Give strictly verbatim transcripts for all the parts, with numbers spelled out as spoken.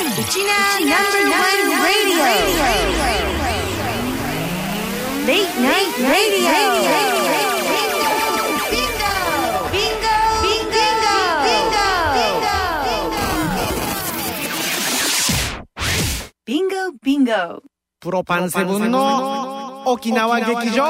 ナナンバーワンラディオレイトナイトラディオビンゴビンゴビンゴビンゴビンゴプロパンセブンの沖縄劇場。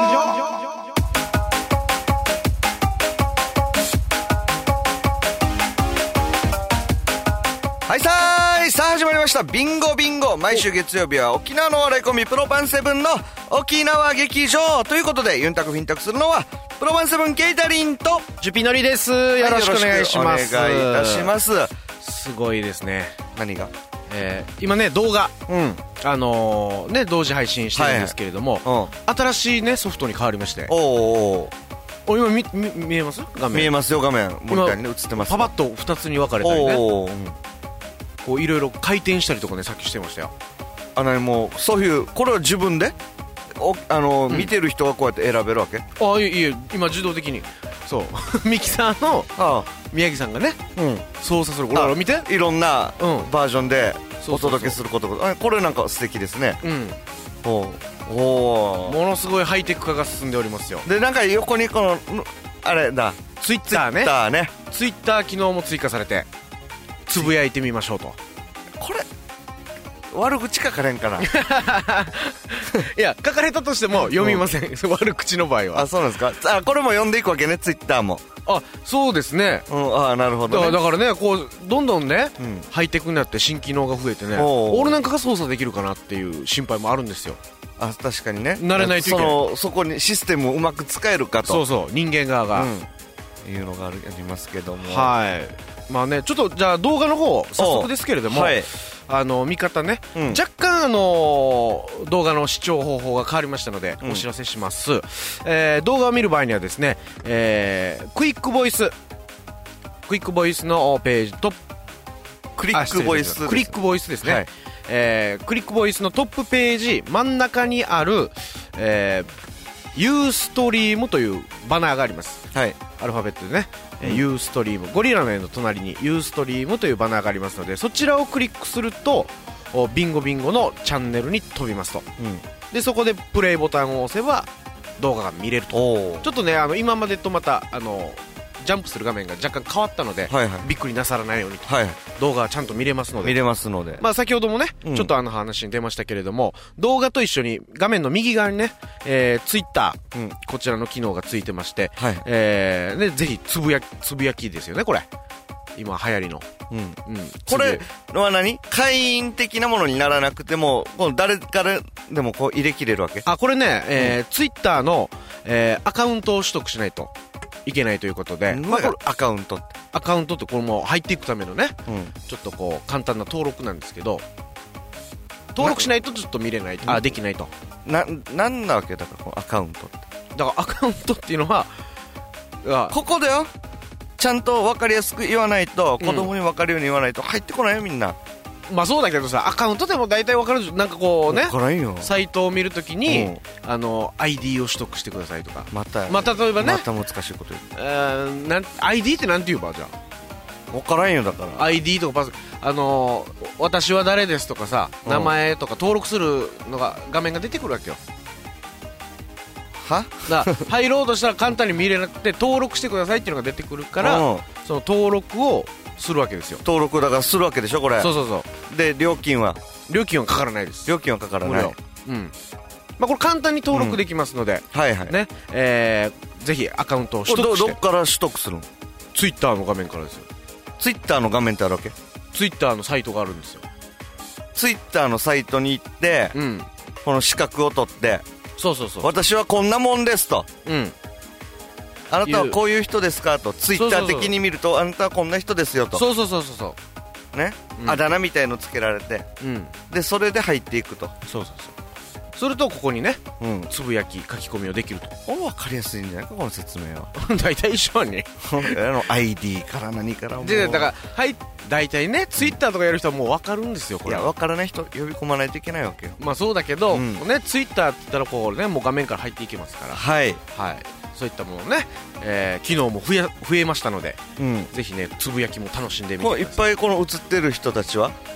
はいさーい、さあ始まりましたビンゴビンゴ。毎週月曜日は沖縄の笑いコンビプロパンセブンの沖縄劇場ということで、ユンタクフィンタクするのはプロパンセブンケイタリンとジュピノリです。よろしくお願いします。 はい、よろしくお願いいたします。 すごいですね。 何が、 えー、今ね動画、 うん、 あのー、ね同時配信してるんですけれども、 はいはい、うん、 新しいねソフトに変わりまして、 おーおーお今 見, 見, 見えます画面。 見えますよ、画面モニターに、ね、映ってます。 パパッとふたつに分かれたりね、 おー、うん、 こういろいろ回転したりとかね、さっきしてましたよ。 あのもうそういう、これは自分でおあの、うん、見てる人がこうやって選べるわけ。 ああ、いいえ、今自動的にそうミキサーの宮城さんがね、うん、操作する。これ見て、 いろんなバージョンでうん、 お届けすることが、あ、これなんか素敵ですね。 うん、 おお、 ものすごいハイテク化が進んでおりますよ。 でなんか横にこのあれだ、 ツイッターね、 ツイッターね、 ツイッター機能も追加されて、つぶやいてみましょうと。 これ悪口書かれんかな。いや、書かれたとしても読みません、うん、悪口の場合は。 あ、そうなんですか。あ、これも読んでいくわけね、ツイッターも。 あ、そうですね、 うん、あ、なるほど、ね、 だから、だからね、こうどんどんね、うん、ハイテクになって新機能が増えてね、俺なんかが操作できるかなっていう心配もあるんですよ。 あ、確かにね、 慣れないといけない。 そのそこにシステムをうまく使えるかと。 そうそう、人間側が、 うん、いうのがありますけども、 はい、まあね、ちょっとじゃあ動画の方早速ですけれども、はい、あの見方ね、うん、若干あの動画の視聴方法が変わりましたので、うん、お知らせします、えー、動画を見る場合にはですね、えー、クイックボイスクイックボイスのページとクリックボイスクリックボイスですね、 はい、 えー、クリックボイスのトップページ真ん中にある、えー、ユーストリームというバナーがあります、はい、アルファベットでね、うん、ユーストリーム、ゴリラの絵の隣にユーストリームというバナーがありますので、そちらをクリックするとビンゴビンゴのチャンネルに飛びますと、うん、でそこでプレイボタンを押せば動画が見れると。ちょっとね、あの今までとまたあのジャンプする画面が若干変わったので、はいはい、びっくりなさらないようにと、はいはい、動画はちゃんと見れますので見れますので、 まあ、先ほどもね、うん、ちょっとあの話に出ましたけれども、動画と一緒に画面の右側にね、えー、ツイッター、うん、こちらの機能がついてまして、はい、えーね、ぜひつぶやつぶやきですよね、これ今流行りの、うんうん、 これは何、会員的なものにならなくてもこの誰からでもこう入れ切れるわけ。 あ、これね、えーうん、ツイッターの、えー、アカウントを取得しないといけないということで、 まあ、これアカウントってアカウントってこれも入っていくためのね、うん、ちょっとこう簡単な登録なんですけど、登録しないとちょっと見れない、あ、できないと。 な、なんなわけだからこのアカウントって。 だからアカウントっていうのはここだよ、ちゃんと分かりやすく言わないと、子供に分かるように言わないと入ってこないよ、みんな。 まあそうだけどさ、アカウントでも大体分かるじゃん。なんかこうね、 分からんよ、 サイトを見るときに、うん、あの アイディー を取得してくださいとか、 また、 まあ、例えばね、 また難しいこと言う、 えー、なん アイディー ってなんて言うば、じゃあ分からんよ。だからアイディー とかパス、あのー、私は誰ですとかさ、うん、名前とか登録するのが画面が出てくるわけよ。 はだ入ろうとしたら簡単に見れなくて、登録してくださいっていうのが出てくるから、うん、その登録をするわけですよ。 登録だからするわけでしょ、これ。 そうそうそう。 で料金は料金はかからないです。 料金はかからない。 うん。まあこれ簡単に登録できますので、 うん、はいはい。 ね、えー、ぜひアカウントを取得して。 ど, どっから取得するの？ ツイッターの画面からですよ。 ツイッターの画面ってあるわけ？ ツイッターのサイトがあるんですよ。 ツイッターのサイトに行って、うん、この資格を取って、 そうそうそう、 私はこんなもんですと、 うん、 あなたはこういう人ですかと、ツイッター的に見ると、あなたはこんな人ですよと、 そうそうそうそうね、うん、あだ名みたいのつけられて、うん、でそれで入っていくと。 そうそうそう。するとここにね、うん、つぶやき書き込みをできると。 分かりやすいんじゃないか、この説明は。 大体一緒にアイディー から何からもうで、だからはい大体ね、ツイッターとかやる人はもう分かるんですよ、これ。 いや、分からない人呼び込まないといけないわけよ。 まあそうだけど、うん、ね、ツイッターって言ったらこうね、もう画面から入っていけますから、 はいはい、そういったものね、えー、機能も増え、増えましたので、うん、ぜひね、つぶやきも楽しんでみてください。 いっぱいこの映ってる人たちは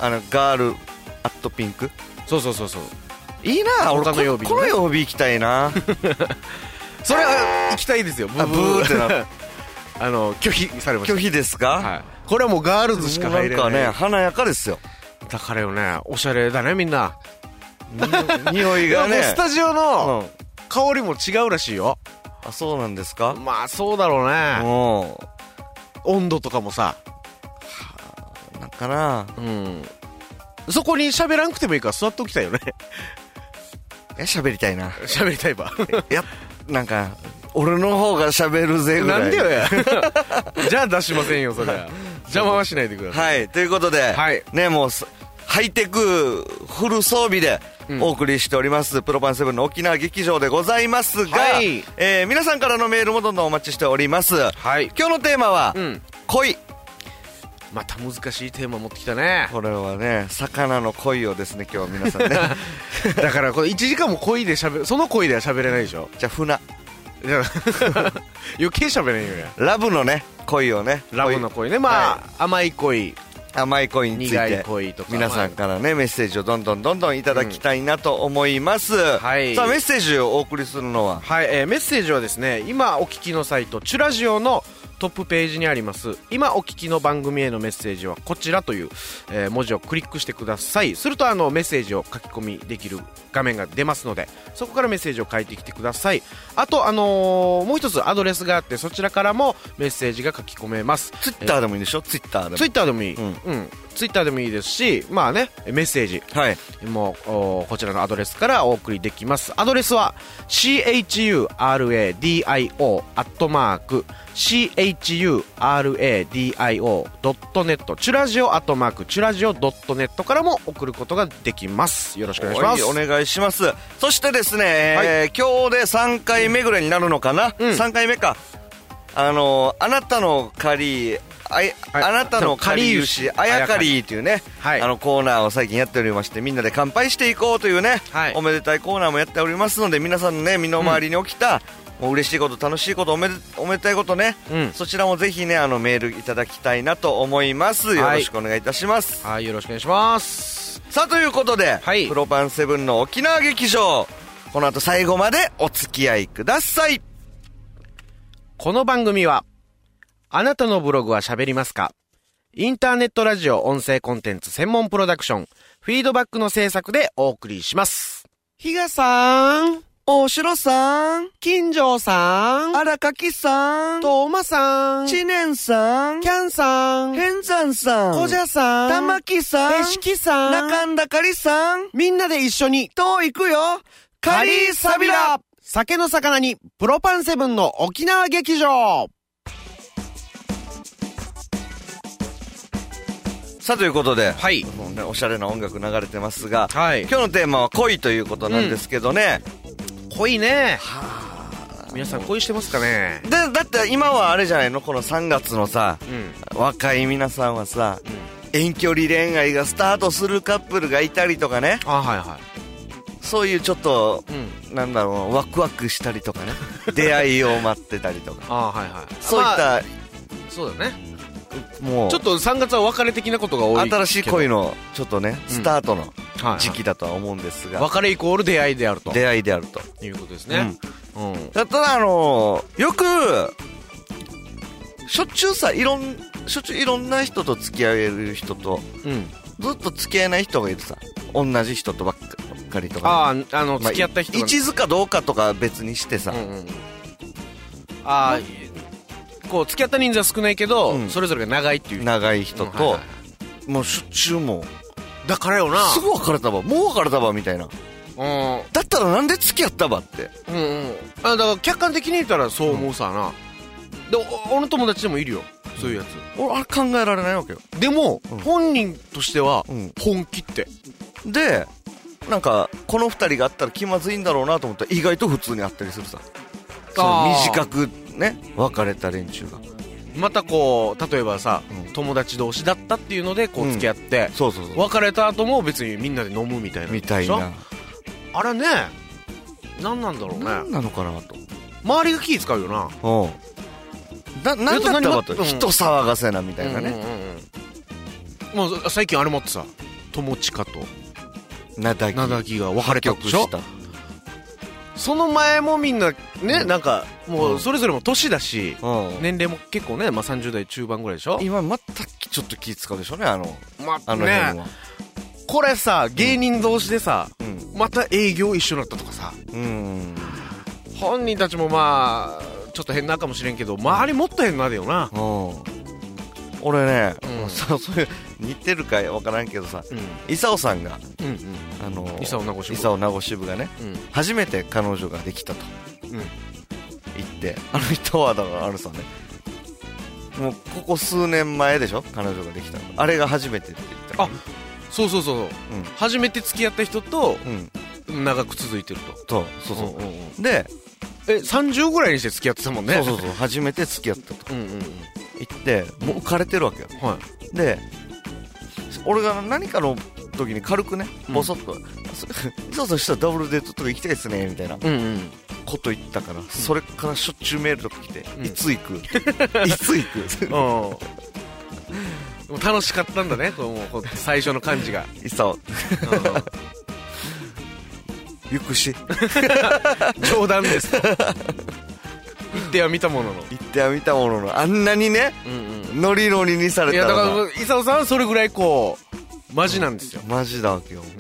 あのガールアットピンク。 そうそうそうそう。 いいな。俺他の曜日のねこの曜日行きたいな。 それは行きたいですよ。ブあブーってなる。 あの拒否されました。 拒否ですか。 はい。これはもうガールズしか入れない。 なんかね華やかですよ。 だからよね、おしゃれだねみんな。 匂いがね。 いやもうスタジオの香りも違うらしいよ。 あ、そうなんですか。 まあそうだろうね。温度とかもさ、 なんかな。 うん。そこに喋らんくてもいいから座っておきたいよね。 え、喋りたいな。 喋りたいば。 いや、なんか俺の方が喋るぜぐらい。 なんでよや。じゃあ出しませんよそれ。邪魔はしないでください。 はい、ということで、はい、ね、もうハイテクフル装備でお送りしております、うん、プロパンセブンの沖縄劇場でございますが、はい、えー、皆さんからのメールもどんどんお待ちしております、はい、今日のテーマは、うん、恋。 また難しいテーマ持ってきたね。 これはね、魚の恋をですね、今日は皆さんね。 だからこれいちじかんも恋で喋る、その恋では喋れないでしょ。 じゃあ船。 余計喋れんよや。 ラブのね、恋をね。 ラブの恋ね。まあ、はい、甘い恋。 甘い恋について苦い恋とか皆さんからねメッセージをどんどんどんどんいただきたいなと思います、うん、はい、さあメッセージをお送りするのは、 はい、えー、メッセージはですね、今お聞きのサイトチュラジオのトップページにあります今お聞きの番組へのメッセージはこちらという、えー、文字をクリックしてください。するとあのメッセージを書き込みできる画面が出ますので、そこからメッセージを書いてきてください。あとあのー、もう一つアドレスがあって、そちらからもメッセージが書き込めます。 ツイッターでもいいでしょ。ツイッターでもツイッターでもいい、うん、うん、ツイッターでもいいですし、まあね、メッセージ、はい、もうこちらのアドレスからお送りできます。アドレスは シーエイチユーアールエーディーアイオー アットマーク シーエイチユーアールエーディーアイオー ドットネット チュラジオアットマークチュラジオドットネットからも送ることができます。よろしくお願いします。 お願いします。そしてですね、はい、えー、今日でさんかいめぐらいになるのかな、うん、さんかいめか。あのー、あなたの借りあ, いあなたのかりゆしあやかりというね、はい、あのコーナーを最近やっておりまして、みんなで乾杯していこうというね、はい、おめでたいコーナーもやっておりますので、皆さんのね身の回りに起きた、うん、もう嬉しいこと楽しいことおめでおめでたいことね、うん、そちらもぜひねあのメールいただきたいなと思います。よろしくお願いいたします。 はい、はい、よろしくお願いします。 さあということで、はい、プロパンセブンの沖縄劇場、この後最後までお付き合いください。 この番組はあなたのブログは喋りますか、インターネットラジオ音声コンテンツ専門プロダクションフィードバックの制作でお送りします。 比嘉さん、大城さん、 金城さん、 荒垣さん、 トーマさん、 知念さん、 キャンさん、 変山さん、 小者さん、 玉木さん、 へしきさん、 中んだかりさん、 みんなで一緒にと行くよカリーサビラ、 酒の魚にプロパンセブンの沖縄劇場。 さあということで、 はい、 もうね、おしゃれな音楽流れてますが、はい、今日のテーマは恋ということなんですけどね、 うん、恋ね、はあ、皆さん恋してますかね。 でだって今はあれじゃないの、このさんがつのさ、うん、若い皆さんはさ、うん、遠距離恋愛がスタートするカップルがいたりとかね、 あ、はいはい、 そういうちょっと、うん、なんだろう、ワクワクしたりとかね出会いを待ってたりとか、 あ、はいはい、 そういった、まあ、 そうだね、 もうちょっとさんがつは別れ的なことが多いけど、 新しい恋のちょっとね、うん、スタートの時期だとは思うんですが、 はいはい、別れイコール出会いであると出会いであるということですね、うんうん、 だったらあのー、よくしょっちゅうさいろんしょっちゅういろんな人と付き合える人と、うん、ずっと付き合えない人がいるさ、同じ人とばっかりとか、ね、 ああ、あの付き合った人が、 まあ、一途かどうかとか別にしてさ、うんうん、 ああ、こう付き合った人数は少ないけど、うん、それぞれが長いっていう長い人と、うん、はいはいはい、もうしょっちゅうもだからよな、 すぐ別れたわ、もう別れたわみたいな、うん、だったらなんで付き合ったわって、 うんうん、あ、だから客観的に言ったらそう思うさな、うん、で俺の友達でもいるよ、そういうやつ、 俺あれ考えられないわけよ。 でも、うん、本人としては本気って、 うん、でなんかこの二人があったら気まずいんだろうなと思ったら意外と普通にあったりするさ、その短くね別れた連中がまたこう例えばさ、うん、友達同士だったっていうのでこう付き合って、うん、 そうそうそう、 別れた後も別にみんなで飲むみたいなみたいな、 あれね、何なんだろうね、 何なのかなと、 周りが気使うよな、 うん、な、なんだったかと、人騒がせなみたいなね、 うんうんうんうん、もう最近あれもってさ、 友近となだぎなだぎが別れたでしょ。 破局した。 その前もみんなね、 うん、 なんかもうそれぞれも年だし、 うん、 年齢も結構ね、まあ、さんじゅう代中盤ぐらいでしょ。 今またちょっと気使うでしょうね、あの、 まあの辺は、ね、 これさ芸人同士でさ、 うん、ままた営業一緒になったとかさ、 うん、 本人たちもまあちょっと変なかもしれんけど、周りもっと変なだよな。 うん、俺ね、 うん、 そうそういう似てるか分からんけどさ、 うん、 伊佐尾さんが、 うんうん、 あの伊佐尾名護支部、 伊佐尾名護支部がね、 うん、 初めて彼女ができたと、 うん、 言って、あの人はだからあるさね、もうここ数年前でしょ、彼女ができたの。あれが初めてって言った。 あ、そうそうそうそう、うん、初めて付き合った人と、うん、長く続いてると。 そうそうそう、 うんうんうん、 でえさんじゅうぐらいにして付き合ってたもんね。 そうそうそう、初めて付き合ったと、うんうんうん、言ってもう浮かれてるわけよ、はい、で俺が何かの時に軽くねボソッと、うん、そうそうしたらダブルデートとか行きたいですねみたいな、うんうん、こと言ったから、うん、それからしょっちゅうメールとか来て、うん、いつ行くいつ行くうん、 楽しかったんだね、こう最初の感じが。 いっそゆくし冗談ですと言っては見たものの言っては見たもののあんなにね、うんうん、ノリノリにされたら。 いやだから伊佐尾さんそれぐらいこうマジなんですよ、 うん、マジだわけよ、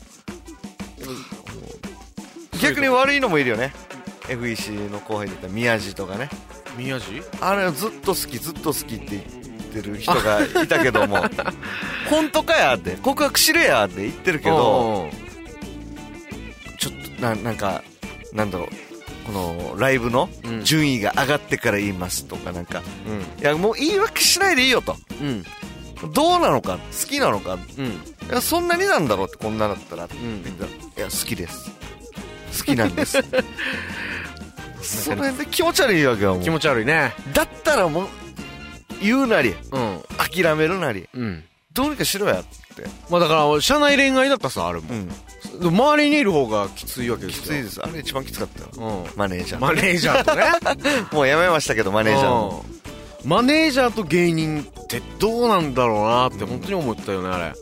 うん、逆に悪いのもいるよね。 エフイーシー の後輩で言ったら宮地とかね。 宮地あれずっと好きずっと好きって言ってる人がいたけども本当かやって告白しれやって言ってるけど、ちょっと な, なんかなんだろう、このライブの順位が上がってから言いますとかなんか、うん、いやもう言い訳しないでいいよと、うん、どうなのか好きなのか、うん、いやそんなになんだろうってこんなだったらって言ったら、うん、いや好きです好きなんですそれで気持ち悪いわけよ。もう気持ち悪いね。 だったらもう言うなり、うん、諦めるなり、うん、どうにかしろやって。 まあだから社内恋愛だったさあれも、うん、周りにいる方がきついわけですよ。 きついです。あれ一番きつかったよ、うん、マネージャーマネージャーとねもうやめましたけどマネージャーも、 うん、マネージャーと芸人ってどうなんだろうなって本当に思ったよね、うん、あれだから、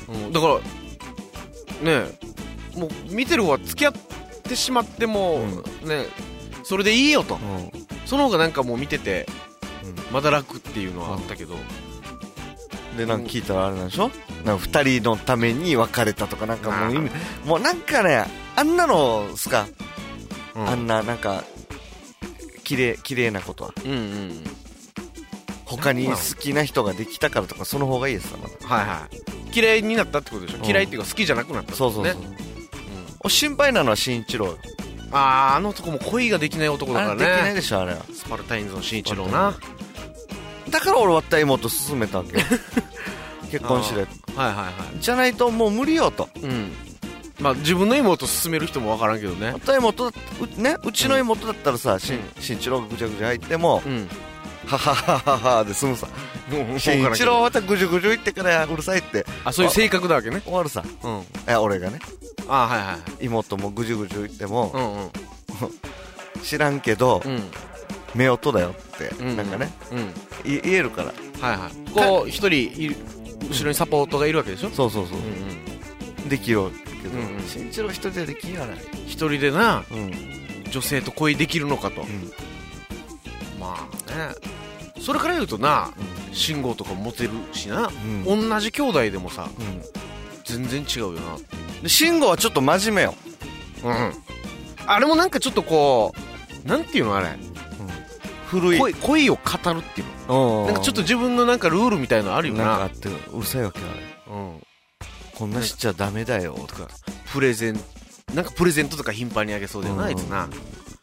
うん、だからねえもう見てる方は付き合ってしまっても、うん、ねそれでいいよと、うん、その方がなんかもう見てて、うん、まだ楽っていうのはあったけど、 うん、でなんか聞いたらあれなんでしょ、なんかふたりのために別れたとかなんかもう意味もうなんかねあんなのすか、うん、あんななんか綺麗綺麗なことは、うんうん、他に好きな人ができたからとかその方がいいですよ、まだ。はいはい、 綺麗になったってことでしょ、うん、嫌いっていうか好きじゃなくなったってことね。そうそうそう、 うん、心配なのは慎一郎よ。 あーあの男も恋ができない男だからね。 あれできないでしょあれは。 スパルタインズの慎一郎な。 だから俺は妹勧めたわけよ結婚しれはいはいはい、 じゃないともう無理よと、うん、 まあ自分の妹勧める人も分からんけどね。 また妹う,、ね、うちの妹だったらさ、うん、慎一郎がぐちゃぐちゃ入っても、うん、はははははで済むさ。慎一郎またぐじゅぐじゅ言ってからうるさいって。 あ、そういう性格だわけね。 終わるさ、うん、いや俺がね、 あ、はいはい、 妹もぐじゅぐじゅ言っても、うんうん、知らんけど、うん、夫婦だよって、うん、なんかね、うん、言えるから、 はいはい、こう一人後ろにサポートがいるわけでしょ。 そうそうそう、うんうん、できるけど、うんうん、慎一郎一人でできやない。 一人でな、うん、女性と恋できるのかと、うん、まあね、それから言うとな、うん、信号とかモテるしな、うん、同じ兄弟でもさ、うん、全然違うよな。 で信号はちょっと真面目よ、 うん、あれもなんかちょっとこうなんていうのあれ、うん、 古い恋, 恋を語るっていうの、なんかちょっと自分のなんかルールみたいなのあるよな。 なんかあってうるさいわけあれ、うん、こんなしちゃダメだよとか、 プレゼンなんかプレゼントとか頻繁にあげそうだよな、うん、あいつな、うん、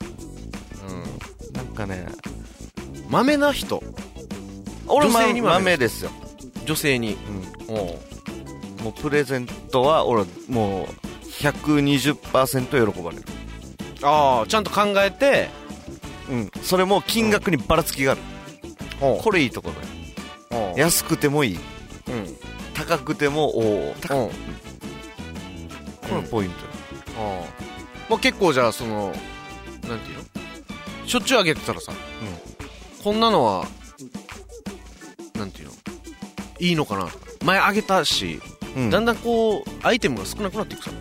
なんかねマメな人。 俺女性にマメですよ、 女性に、うん、 おもうプレゼントは俺もう ひゃくにじゅっパーセント 喜ばれる。 ああ、ちゃんと考えて、 うん、それも金額にばらつきがある、うん、これいいところだよ。安くてもいい、うん、高くてもおお高く、うん、これポイントよ、うん、 あ、まあ、結構じゃあそのなんていうの、しょっちゅうあげてたらさ、うん、こんなのはなんていうのいいのかな。前あげたしうん、 だんだんこうアイテムが少なくなっていくさ。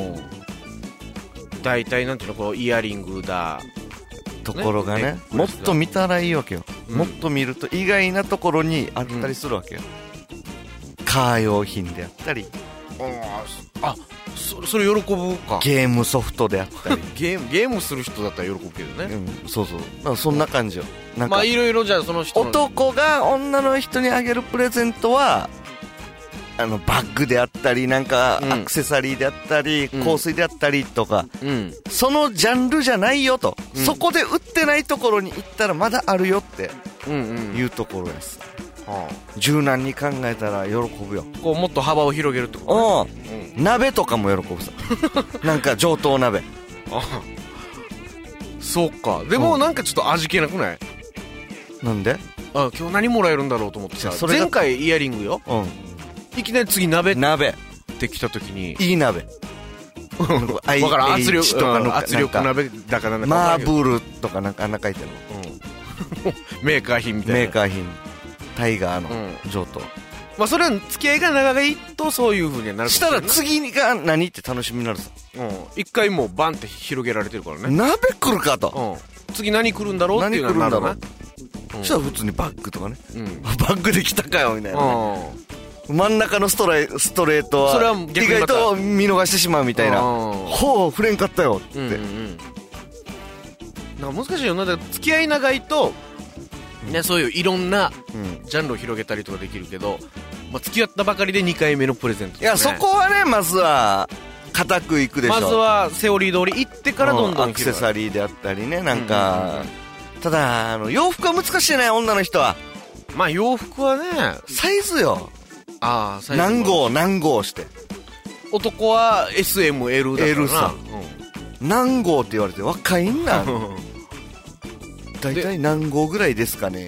大体なんていうのこうイヤリングだところが ね, ねもっと見たらいいわけよ、うん、もっと見ると意外なところにあったりするわけよ、うん、カー用品であったり、 ああ そ, それ喜ぶか。 ゲームソフトであったりゲームゲームする人だったら喜ぶけどね、 うん、そうそう、なんかそんな感じよ。なんかまあいろいろじゃあその人の男が女の人にあげるプレゼントはあのバッグであったりなんかアクセサリーであったり、うん、香水であったりとか、うん、そのジャンルじゃないよと、うん、そこで売ってないところに行ったらまだあるよっていうところです、うんうん、柔軟に考えたら喜ぶよ。 こうもっと幅を広げるってことね、 うん、鍋とかも喜ぶさなんか上等鍋あそうか。でもなんかちょっと味気なくない？ なんで？ あ今日何もらえるんだろうと思ってさ、前回イヤリングよ、うんいきなり次鍋鍋ってきた時にいい鍋わからん圧力とかの圧力鍋だからなんかマーブールとかなんかあんな書いてるの、 うん、メーカー品みたいなメーカー品タイガーの上等、うん、 まあそれは付き合いが長いとそういう風になるかもしれない。 したら次が何って楽しみになるさ、 うん、一回もうバンって広げられてるからね。 鍋来るかと、 うん、次何来るんだろうっていうのになるな。 そしたら普通にバッグとかね、うん、バッグで来たかよみたいな、ね、真ん中のストレ、ストレートは意外と見逃してしまうみたいな、ほう触れんかったよって、うんうん、 なんか難しいよな。だから付き合い長いと、ね、うん、そういういろんなジャンルを広げたりとかできるけど、まあ、付き合ったばかりでにかいめのプレゼント、ね、 いやそこはねまずは固くいくでしょ。 まずはセオリー通り行ってからどんどん、 うん、アクセサリーであったりねなんか、うんうんうん、ただあの洋服は難しいね女の人は。 まあ洋服はねサイズよ。 ああ、 何号何号して男は エスエムエル だからな L さ、うん、何号って言われて若いんだだいたい何号ぐらいですかね、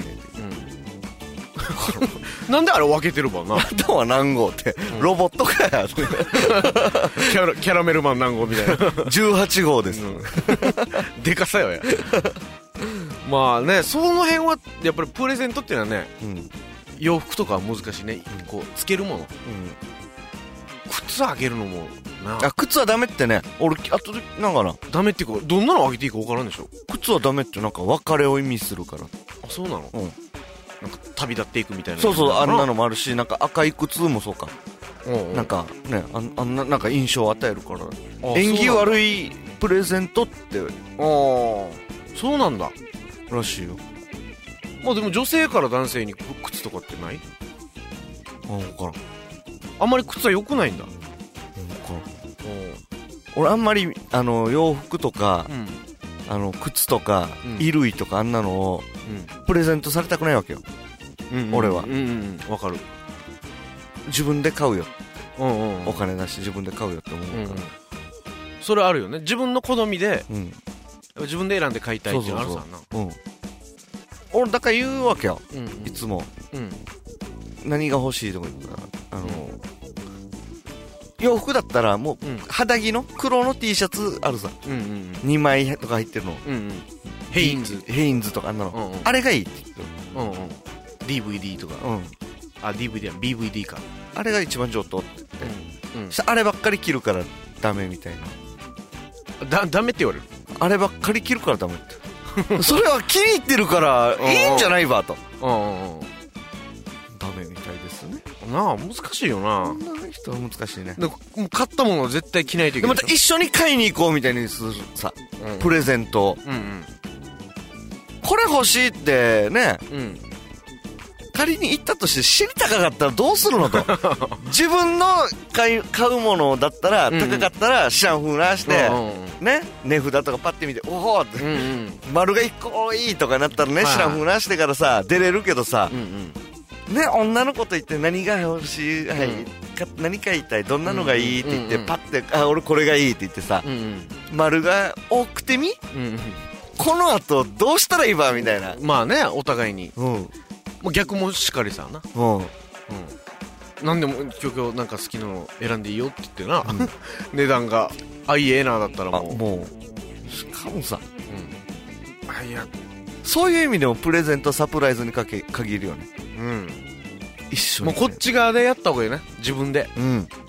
うん、なんであれ分けてるばな。 あとは何号って、うん、ロボットかやキャラキャラメルマン何号みたいなじゅうはち号です、うん、 でかさよやまあねその辺はやっぱりプレゼントっていうのはね、うん洋服とかは難しいね、うん、こうつけるもの、うん、靴あげるのもなあ靴はダメってね俺あとでなんかなダメっていうかどんなのあげていいか分からんでしょ。 靴はダメってなんか別れを意味するから。 あそうなの、うん、なんか旅立っていくみたいな。 そうそうあんなのもあるしなんか赤い靴もそうか、うんうん、なんかね あ, あんななんか印象を与えるから縁起悪いプレゼントってああそうなんだらしいよ。 まあでも女性から男性に靴とかってない？ あ分からん。 あんまり靴は良くないんだ。 分からん。俺あんまりあの洋服とか、うん、あの靴とか、うん、衣類とかあんなのを、うん、プレゼントされたくないわけよ、うんうん、俺は。 うんうん分かる。 自分で買うよ、 うんうんうん、 お金出して自分で買うよって思うから、うんうん、 それあるよね自分の好みで、うん、自分で選んで買いたいっていうのあるさな。そうそうそう、うん俺だから言うわけよ、うんうん、いつも、うん、何が欲しいとか言ったらあの、うん、洋服だったらもう、うん、肌着の黒の T シャツあるさ、うんうんうん、にまいとか入ってるの、うんうん、 ヘインズヘインズとかあんなの、うんうん、あれがいいって言ってる、 うんうん、ディーブイディー とか、うん、あ ディーブイディー は ビーブイディー かあれが一番上等って言って、うんうん、あればっかり着るからダメみたいな。 だダメって言われる。 あればっかり着るからダメってそれは気に入ってるからいいんじゃないばとダメみたいですね。 なあ難しいよな。 女の人は難しいね。 でも買ったものを絶対着ないといけない。 でまた一緒に買いに行こうみたいにするさ、うん、プレゼント、うんうん、これ欲しいってね、うん、仮に行ったとして知りたかったらどうするのと自分の買い買うものだったら高かったらシャンフーなして、うんうん、ね値札とかパッて見ておおって、うんうん、丸がいっこいいとかなったらね、はいはい、シャンフーなしてからさ出れるけどさ、うんうん、ね女の子と言って何が欲しい、はいうん、か何買いたいどんなのがいいって言って、うんうん、パッてあ俺これがいいって言ってさ、うんうん、丸が多くてみ、うんうん、この後どうしたらいいばみたいな。 まあねお互いに、うん、もう逆もしかりさな、うんうん、何でも今日今日なんか好きなの選んでいいよって言ってな、うん、値段があいいええなだったらもうもうしかもさ、 うん、あいやそういう意味でもプレゼントサプライズにかけ限るよね。うん一緒にもうこっち側でやった方がいいね自分で、うん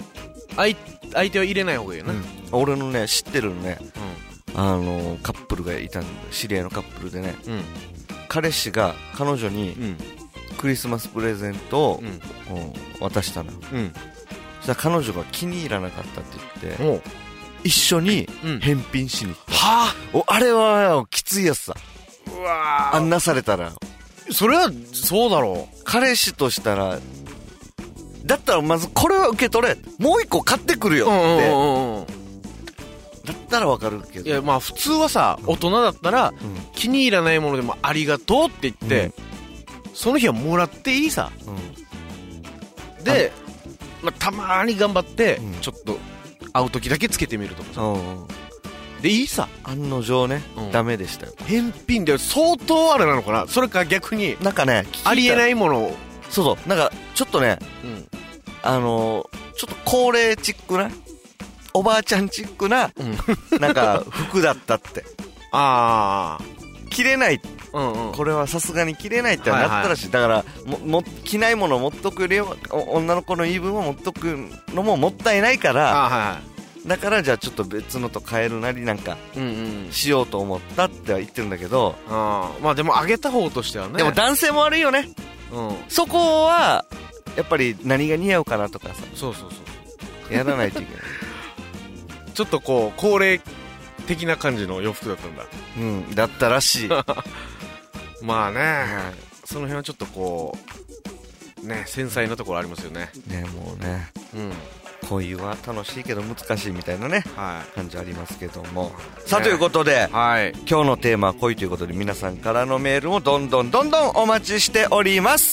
相, 相手は入れない方がいいよな、 うん、俺のね知ってるね、 うあのカップルがいたんだ、知り合いのカップルでね、 んうん彼氏が彼女にうんクリスマスプレゼントを、 うんうん渡したの。 うんそしたら彼女が気に入らなかったって言っておう一緒にうん返品しに行った、 はおあれはきついやつさ、 あうわあんなされたらそれはそうだろ彼氏としたら、だったらまずこれは受け取れ、もう一個買ってくるよううんうんって、 うんうんだったらわかるけど、 いやまあ普通はさ大人だったらうん気に入らないものでもありがとうって言って、その日はもらっていいさで、まあ、たまーに頑張って、 うんちょっと会う時だけつけてみるとかさ、 うんうんうん、 でいいさ案の定ね、 うんダメでしたよ。 返品で相当あれなのかな、それか逆になんかね、 ありえないいものを、 そうそう、なんかちょっとね、 うんあのー、ちょっと高齢チックな、おばあちゃんチックな、 うん、 なんか服だったって。 あ着れない、 あうんうんこれはさすがに着れないってなったらしい、だからもも着ないものを持っとくよりはお女の子の言い分を持っとくのももったいないからあはいはだからじゃあちょっと別のと変えるなりなんかいうんうんしようと思ったっては言ってるんだけど、 あーまあでもあげた方としてはねでも男性も悪いよね、 うんそこはやっぱり何が似合うかなとかさそうそうそうやらないといけないちょっとこう高齢的な感じの洋服だったんだうんだったらしいまあね、その辺はちょっとこうね繊細なところありますよねねもうねうん恋は楽しいけど難しいみたいなねは感じありますけども、さあということでいはい今日のテーマは恋ということで皆さんからのメールをどんどんどんどんお待ちしております。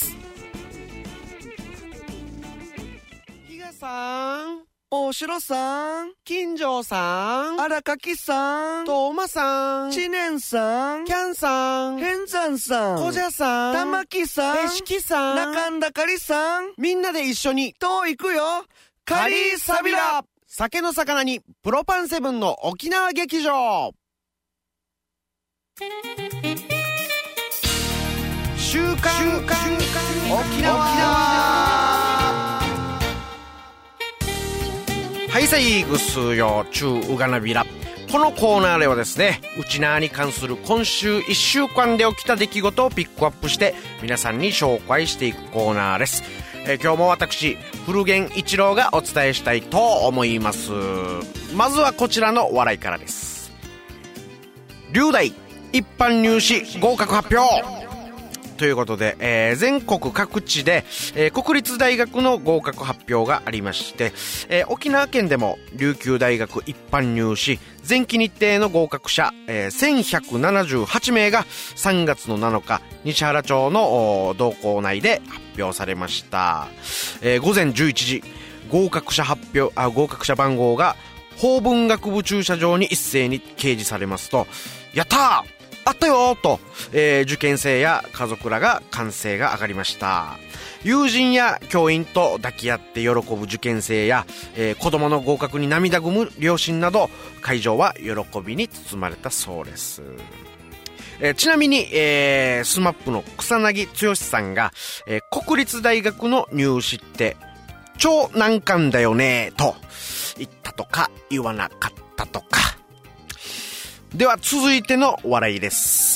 比嘉さん大城さん、 金城さん荒垣さん、 とうまさん知念さん、 キャンさん変山さん、 こじゃさん玉木さん、 へしきさん中んだかりさん、 みんなで一緒にと行くよカリーサビラ。 酒の魚にプロパンセブンの沖縄劇場週刊沖縄はいさいぐすよちゅううがなびら。このコーナーではですね、沖縄に関する今週いっしゅうかんで起きた出来事をピックアップして皆さんに紹介していくコーナーです。えー、今日も私古源一郎がお伝えしたいと思います。まずはこちらの笑いからです。龍大一般入試合格発表ということで、えー、全国各地で、えー、国立大学の合格発表がありまして、えー、沖縄県でも琉球大学一般入試前期日程の合格者、えー、せんひゃくななじゅうはちめいがさんがつのなのか西原町の同校内で発表されました。えー、ごぜんじゅういちじ合格者発表あ合格者番号が法文学部駐車場に一斉に掲示されますと、やったーあったよーと、えー、受験生や家族らが歓声が上がりました。友人や教員と抱き合って喜ぶ受験生や、えー、子供の合格に涙ぐむ両親など会場は喜びに包まれたそうです。えー、ちなみに、えー、スマップの草薙剛さんが、えー、国立大学の入試って超難関だよねと言ったとか言わなかったとか。では続いての笑いです。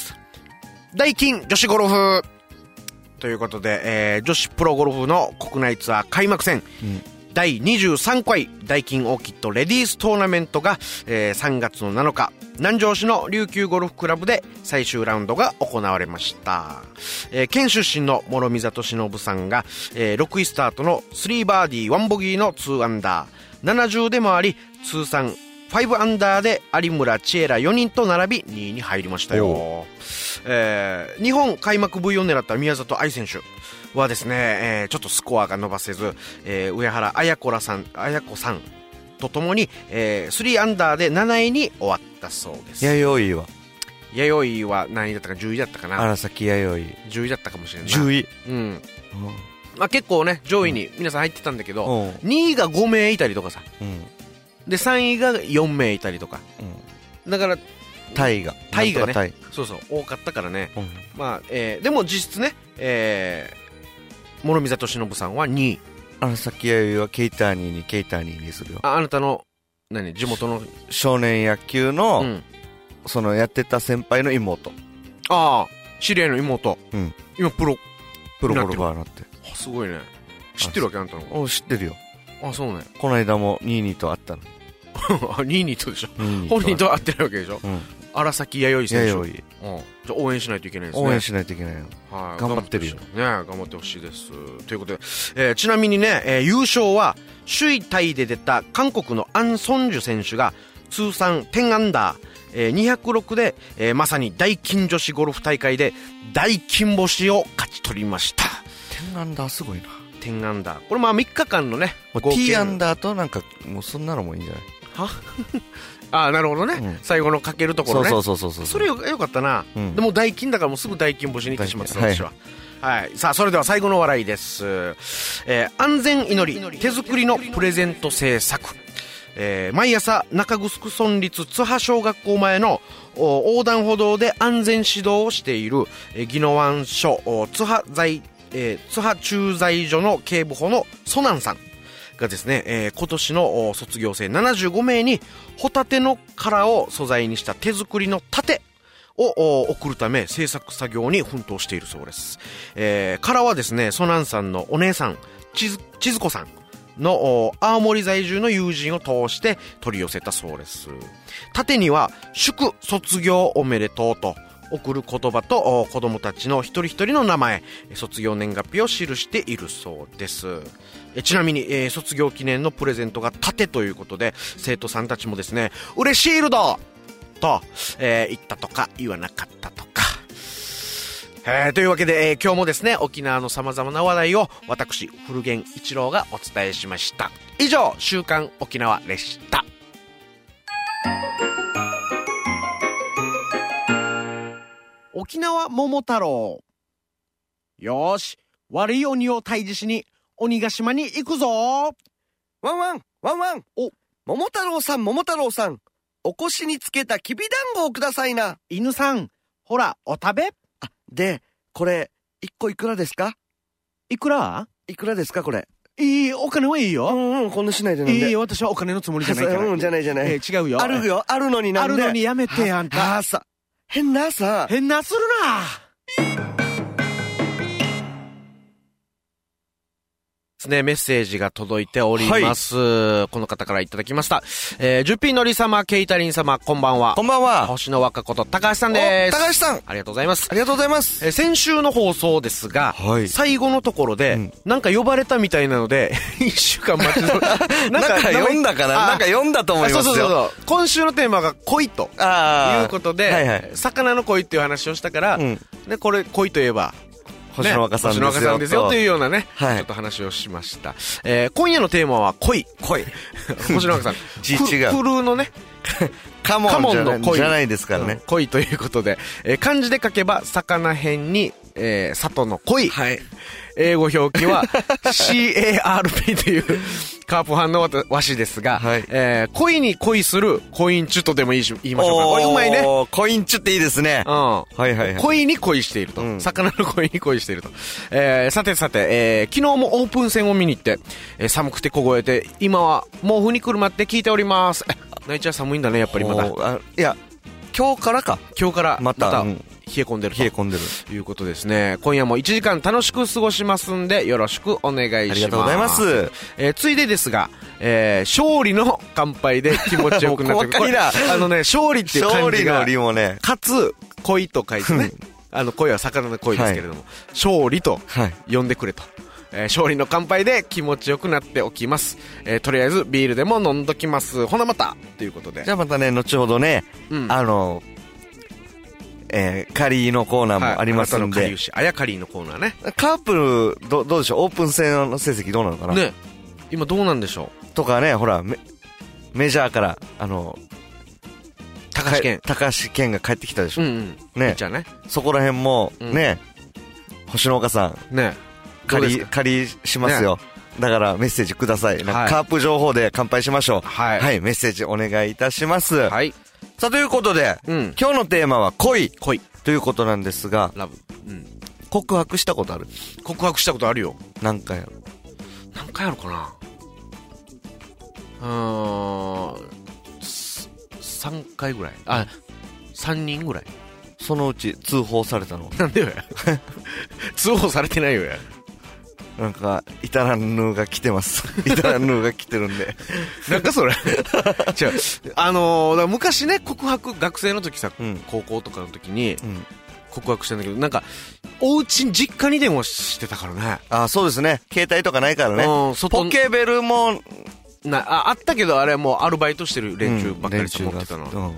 ダイキン女子ゴルフということで、えー、女子プロゴルフの国内ツアー開幕戦、うん、だいにじゅうさんかいダイキンオーキッドレディーストーナメントが、えー、さんがつのなのか南城市の琉球ゴルフクラブで最終ラウンドが行われました。えー、県出身の諸見里忍さんが、えー、ろくいスタートのスリーバーディーワンボギーのにアンダーななじゅうでもあり通算ごアンダーで有村千恵らよにんと並びにいに入りましたよ。えー、日本開幕 ブイを狙った宮里藍選手はですね、えー、ちょっとスコアが伸ばせず、えー、上原綾子らさん綾子さんとともに、えー、さんアンダーでなないに終わったそうです。 弥生は弥生は何位だったかじゅういだったかな。 荒崎弥生じゅういだったかもしれない。 じゅうい、 うん、まあ、結構ね上位に皆さん入ってたんだけど、うん、にいがごめいいたりとかさ、うんでさんいがよんめいいたりとか、うん、だからタイがタイがねそうそう多かったからね、うん、まあ、えー、でも実質ね、えー、諸見里忍さんはにい荒崎弥生はケイターニーにケイターニーにするよ。 あ、あなたの何地元の少年野球の、 うん、 そのやってた先輩の妹。 ああ、知り合いの妹。 うん。 今プロプロゴルファーになって。 あ、すごいね。知ってるわけあんたの。 お、知ってるよ。 あ、そうね。 この間もニーニーと会ったの。 あ、ニーニーとでしょ。本人と会ってないわけでしょ。うん。荒崎弥生選手。弥生。うん。じゃあ応援しないといけないですね。 応援しないといけないよ。はい。頑張ってるよ。ね、 頑張ってほしいです。ということで、えー、ちなみにね、えー、優勝は首位タイで出た韓国のアン・ソンジュ選手が通算じゅうアンダー、えー、にひゃくろくで、えー、まさに大金女子ゴルフ大会で大金星を勝ち取りました。 じゅうアンダーすごいな。 じゅうアンダー。これまあみっかかんのね。 T アンダーとなんかもうそんなのもいいんじゃない？ はああ、なるほどね、うん、最後のかけるところね。 そうそうそうそう。 それよかったな、うん、でも大金だからもうすぐ大金星に行ってしまった私は、はい、はい、さあそれでは最後の笑いです、えー、安全祈り手作りのプレゼント制作、えー、毎朝中城村立津波小学校前の横断歩道で安全指導をしている、えー、宜野湾署津波在、えー、津波駐在所の警部補のソナンさんがですね、えー、今年の卒業生ななじゅうごめいにホタテの殻を素材にした手作りの盾を送るため制作作業に奮闘しているそうです、えー、殻はですね、ソナンさんのお姉さんちず、ちずこさんの青森在住の友人を通して取り寄せたそうです。盾には祝卒業おめでとうと送る言葉と子供たちの一人一人の名前、卒業年月日を記しているそうです。えちなみに、えー、卒業記念のプレゼントが盾ということで、生徒さんたちもですね、嬉しいルドと、えー、言ったとか言わなかったとか、えー、というわけで、えー、今日もですね、沖縄の様々な話題を私古源一郎がお伝えしました。以上、週刊沖縄でした。沖縄桃太郎。よーし、悪い鬼を退治しに鬼ヶ島に行くぞ。 ワンワンワンワン。お、桃太郎さん桃太郎さん、お腰につけたきびだんごをくださいな。 犬さん、ほらお食べ。 あ、でこれ一個いくらですか？ いくら？ いくらですかこれ？ いい、お金はいいよ。 うんうん、こんなしないでなんで。 いい、私はお金のつもりじゃないから。 うん、じゃないじゃない。 えー、違うよ。 あるよ、あるのになんで。 あるのにやめて、あんた。 あさ、変なさ。 変なするな。ですね、メッセージが届いております。はい、この方からいただきました。えー、ジュピノリ様、ケイタリン様、こんばんは。 こんばんは。 星の若こと高橋さんです。 高橋さん。 ありがとうございます。 ありがとうございます。 えー、先週の放送ですが、はい、最後のところで、うん、なんか呼ばれたみたいなので、一週間待ちの、 なんか読んだかななんか読んだと思いますよ。 そうそうそう。今週のテーマが恋ということで、はいはい、魚の恋っていう話をしたから、うん、で、これ恋といえば、 星の若さんですよ、 ね、星の若さんですよというようなね、 はい、 ちょっと話をしました。えー、今夜のテーマは恋。 恋。 星の若さん。 違う。 クルーのね、 カモンの恋じゃないですからね。 恋ということで、えー、漢字で書けば魚編に、えー、里の恋。 はい。 英語表記は シーエーアールピー というカープ班の和紙ですが、はい、えー、恋に恋するコインチュとでも言い言いましょうか。これうまいね。 コインチュっていいですね。 うん。はいはいはい。恋に恋していると。うん、魚の恋に恋していると。えー、さてさて、えー、昨日もオープン戦を見に行って、えー、寒くて凍えて、今は毛布にくるまって聞いております。え、内地は寒いんだね、やっぱりまだ。 あ、いや、今日からか。 今日からまた。またうん冷え込んでると冷え込んでるということですね。今夜もいちじかん楽しく過ごしますんでよろしくお願いします。 ありがとうございます。 えー、ついでですが、えー、勝利の乾杯で気持ちよくなってくるあのね、勝利っていう漢字が勝利の利もね、 かつ恋と書いてねあの恋は魚の恋ですけれども、はい、勝利と呼んでくれと、はい、えー、勝利の乾杯で気持ちよくなっておきます、えー、とりあえずビールでも飲んどきます。ほなまたということで、 じゃあまたね後ほどね、うん、あのえー、カリーのコーナーもありますんで、はい、 あやカリーのコーナーね。 カープどどうでしょう、オープン戦の成績どうなのかなね、今どうなんでしょうとかね、ほら メ, メジャーからあの高橋健高橋健が帰ってきたでしょ、うんうん、ね、 じゃあね、 そこら辺も、うん、ね、星の岡さんね、 借り借りしますよ、ね、だからメッセージください、なんかカープ情報で乾杯しましょう。はい、はい、メッセージお願いいたします。 はい。 さあということで、うん、今日のテーマは恋恋ということなんですが、 ラブ、うん、 告白したことある？ 告白したことあるよ。 何回やろ？ 何回あるかな。うーんさんかいぐらい。あ、さんにんぐらい。 そのうち通報されたの。 なんでよや通報されてないよや。 なんかイタランヌーが来てますイタランヌーが来てるんでなんかそれ違う、あのー、だから昔ね、告白、学生の時さ、うん、高校とかの時に、うん、告白したんだけど、なんかお家実家に電話してたからね。 あ、そうですね、携帯とかないからね、うん、ポケベルもな あ, あったけど、あれはもうアルバイトしてる連中ばっかり持ってたの、うん、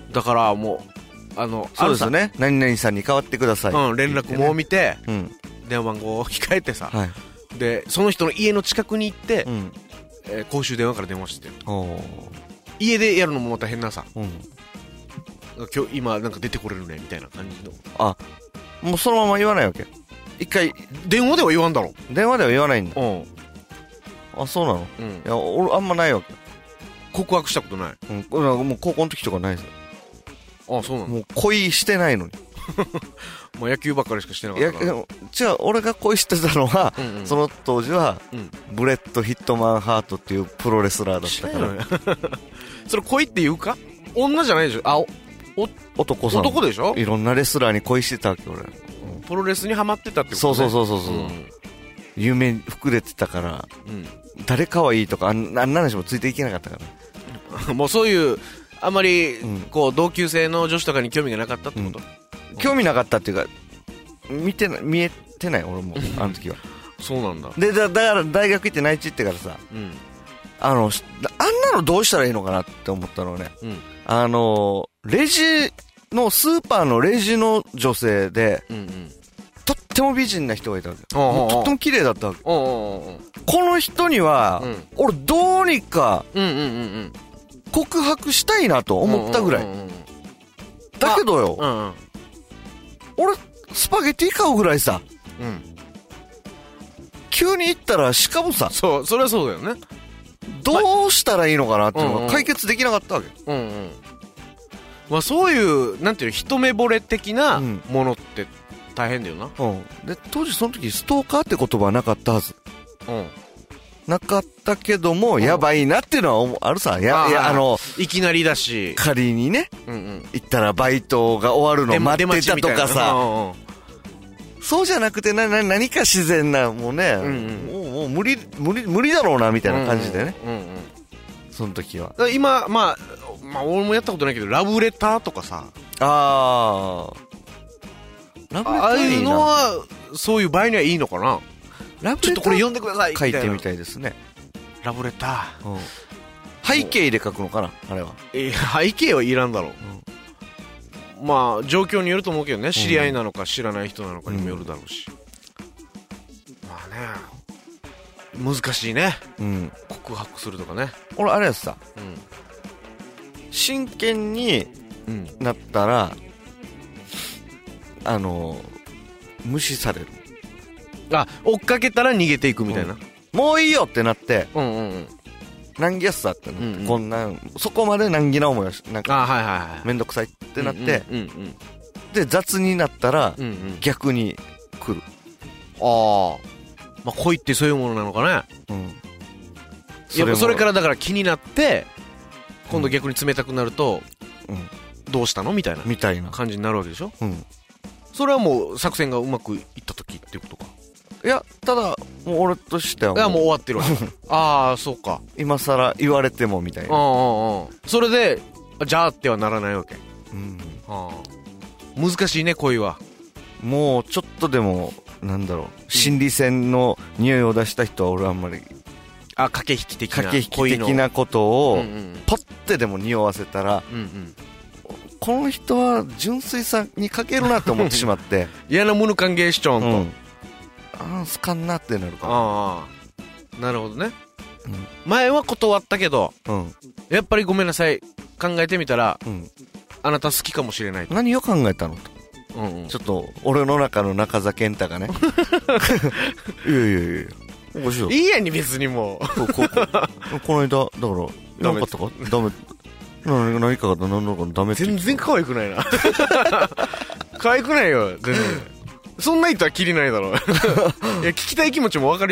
だからもうあのそうですよね、何々さんに代わってください、 うん、連絡も見て、うん、電話番号を控えてさ、はい、でその人の家の近くに行って、うんえー、公衆電話から電話してる。家でやるのもまた変なさ、うん、今日今なんか出てこれるねみたいな感じの。 あ、もうそのまま言わないわけ。一回電話では言わんだろ。 電話では言わないんだ。うん。あ、そうなの、うん、いや俺あんまないわけ。 告白したことない。 うん、もう高校の時とかないですよ。 あ、そうなの。 もう恋してないのにもう野球ばっかりしかしてなかったから。 違う、俺が恋してたのは、うんうん、その当時は、うん、ブレッド・ヒットマン・ハートっていうプロレスラーだったからそれ恋って言うか。女じゃないでしょ。あ、おお男さん。 男でしょ。 いろんなレスラーに恋してたわけ俺、うん、 プロレスにハマってたってことね。 そうそうそうそうそう、うん、夢に膨れてたから、うん、誰かはいいとかあんな話もついていけなかったからもうそういうあんまり、うん、こう同級生の女子とかに興味がなかったってこと、 うん、興味なかったっていうか見てな見えてない俺もあの時はそうなんだ。 で だ, だから大学行って内地行ってからさ、うん、あのあんなのどうしたらいいのかなって思ったのね、うん、あのレジのスーパーのレジの女性で、うんうん、とっても美人な人がいたわけ。もうとっても綺麗だったわけ。この人には、うん、俺どうにか告白したいなと思ったぐらい、うんうんうんうん、だけどよ、うんうん、俺スパゲティ買うぐらいさ、うん、急に行ったらしかもさ、 そう、それはそうだよね。 どうしたらいいのかなっていうのが解決できなかったわけ、うんうん、 まあ、そういうなんていう一目惚れ的なものって大変だよな、 うん、で当時その時ストーカーって言葉はなかったはず、うん、なかったけども、うん、やばいなっていうのはあるさ。や、 あいや、あのいきなりだし、 仮にね、うんうん、行ったらバイトが終わるの待ってたとかさ、うんうん、そうじゃなくてなな何か自然なもうね、うんうん、もう、もう無理無理無理だろうなみたいな感じでね、うんうんうんうん、その時は今、まあ、まあ俺もやったことないけどラブレターとかさ、あラブレターいいな、ああいうのはそういう場合にはいいのかな。ラブレターちょっとこれ読んでくださいみたいな。 書いてみたいですね。 ラブレター、うん、 背景で書くのかなあれは。 え背景はいらんだろう、うん、まあ状況によると思うけどね、知り合いなのか知らない人なのかにもよるだろうし、うん、まあね難しいね、うん、告白するとかね。 俺あれやさ、うん、真剣になったら、うん、あの無視される。 あ、追っかけたら逃げていくみたいな、うん、 もういいよってなって、うんうんうん、難儀やすさってなって、うんうん、こんなそこまで難儀な思いはなんか、あ、はいはいはい、めんどくさいってなって、うんうんうんうん、で雑になったら、うんうん、逆に来る。 ああ、まあ恋ってそういうものなのかね、うん、それもそれからだから気になって今度逆に冷たくなると、うん、どうしたのみたいなみたいな感じになるわけでしょ、うん、それはもう作戦がうまくいった時っていうことか。 いや、ただもう俺としてはもう、 いやもう終わってるわああ、そうか、 今更言われてもみたいな。ああ、 それでじゃあってはならないわけ、うん、あ難しいね恋は。 もうちょっとでもなんだろう、心理戦の匂いを出した人は俺はあんまり、 あ、駆け引き的な駆け引き的なことをポッてでも匂わせたら、うんうん、この人は純粋さに欠けるなって思ってしまって嫌なもの歓迎しちゃうんと、うん、 ああ、好かんなってなるから。 ああ、なるほどね、うん、前は断ったけど、うん、やっぱりごめんなさい考えてみたら、うん、あなた好きかもしれないと。 何を考えたのと、うんうん、ちょっと俺の中の中澤健太がねいやいやいや面白い。 いいやに別にもうこここの間だから何かったかダメ何何かが何のかダメって全然可愛くないな可愛くないよ全然そんな人はきりないだろういや聞きたい気持ちも分かるよ。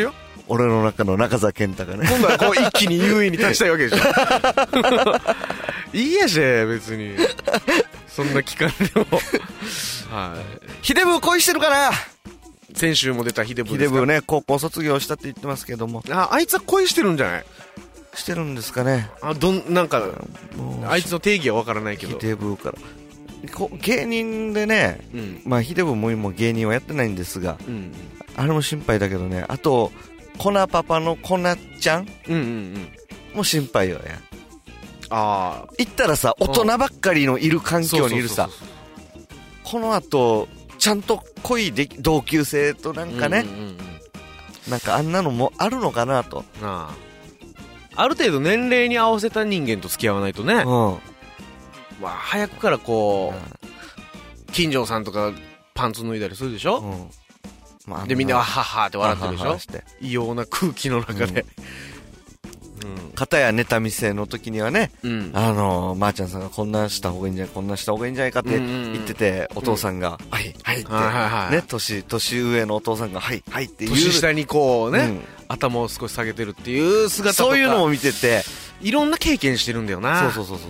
俺の中の中澤健太がね。 今度はこう一気に優位に立ちたいわけでしょ。いいやし別にそんな期間でも。はい。 ヒデブー恋してるかな。 先週も出たヒデブーヒですか。 デブーね、高校卒業したって言ってますけども。 あ、あいつは恋してるんじゃない？ してるんですかね。 あ、どんなんかあいつの定義は分からないけど。 ヒデブーからこ芸人でね、うん、まあヒデブーも今芸人はやってないんですが、うん、あれも心配だけどね。あとコナパパのコナちゃん、うんうんうん、もう心配よね。ああ、行ったらさ、大人ばっかりのいる環境にいるさ、この後ちゃんと恋で同級生となんかね、うんうんうん、なんかあんなのもあるのかなと。 ああ、ある程度年齢に合わせた人間と付き合わないとね、うん、まあ、早くからこう、うん、金城さんとかパンツ脱いだりするでしょ、うん、まあ、でみんなはははって笑ってるでしょ、はははして異様な空気の中で、うんうん、 片やネタ見せの時にはね、うん、あのー、まー、あ、ちゃんさんがこんなした方がいいんじゃないこんなした方がいいんじゃないかって言ってて、うんうん、お父さんが、うん、はいはいって、はいはいはい、ね、年年上のお父さんがはいはいっていう、 年下にこうね、うん、頭を少し下げてるっていう姿とか、 そういうのを見てて、 いろんな経験してるんだよな。 そうそうそうそう。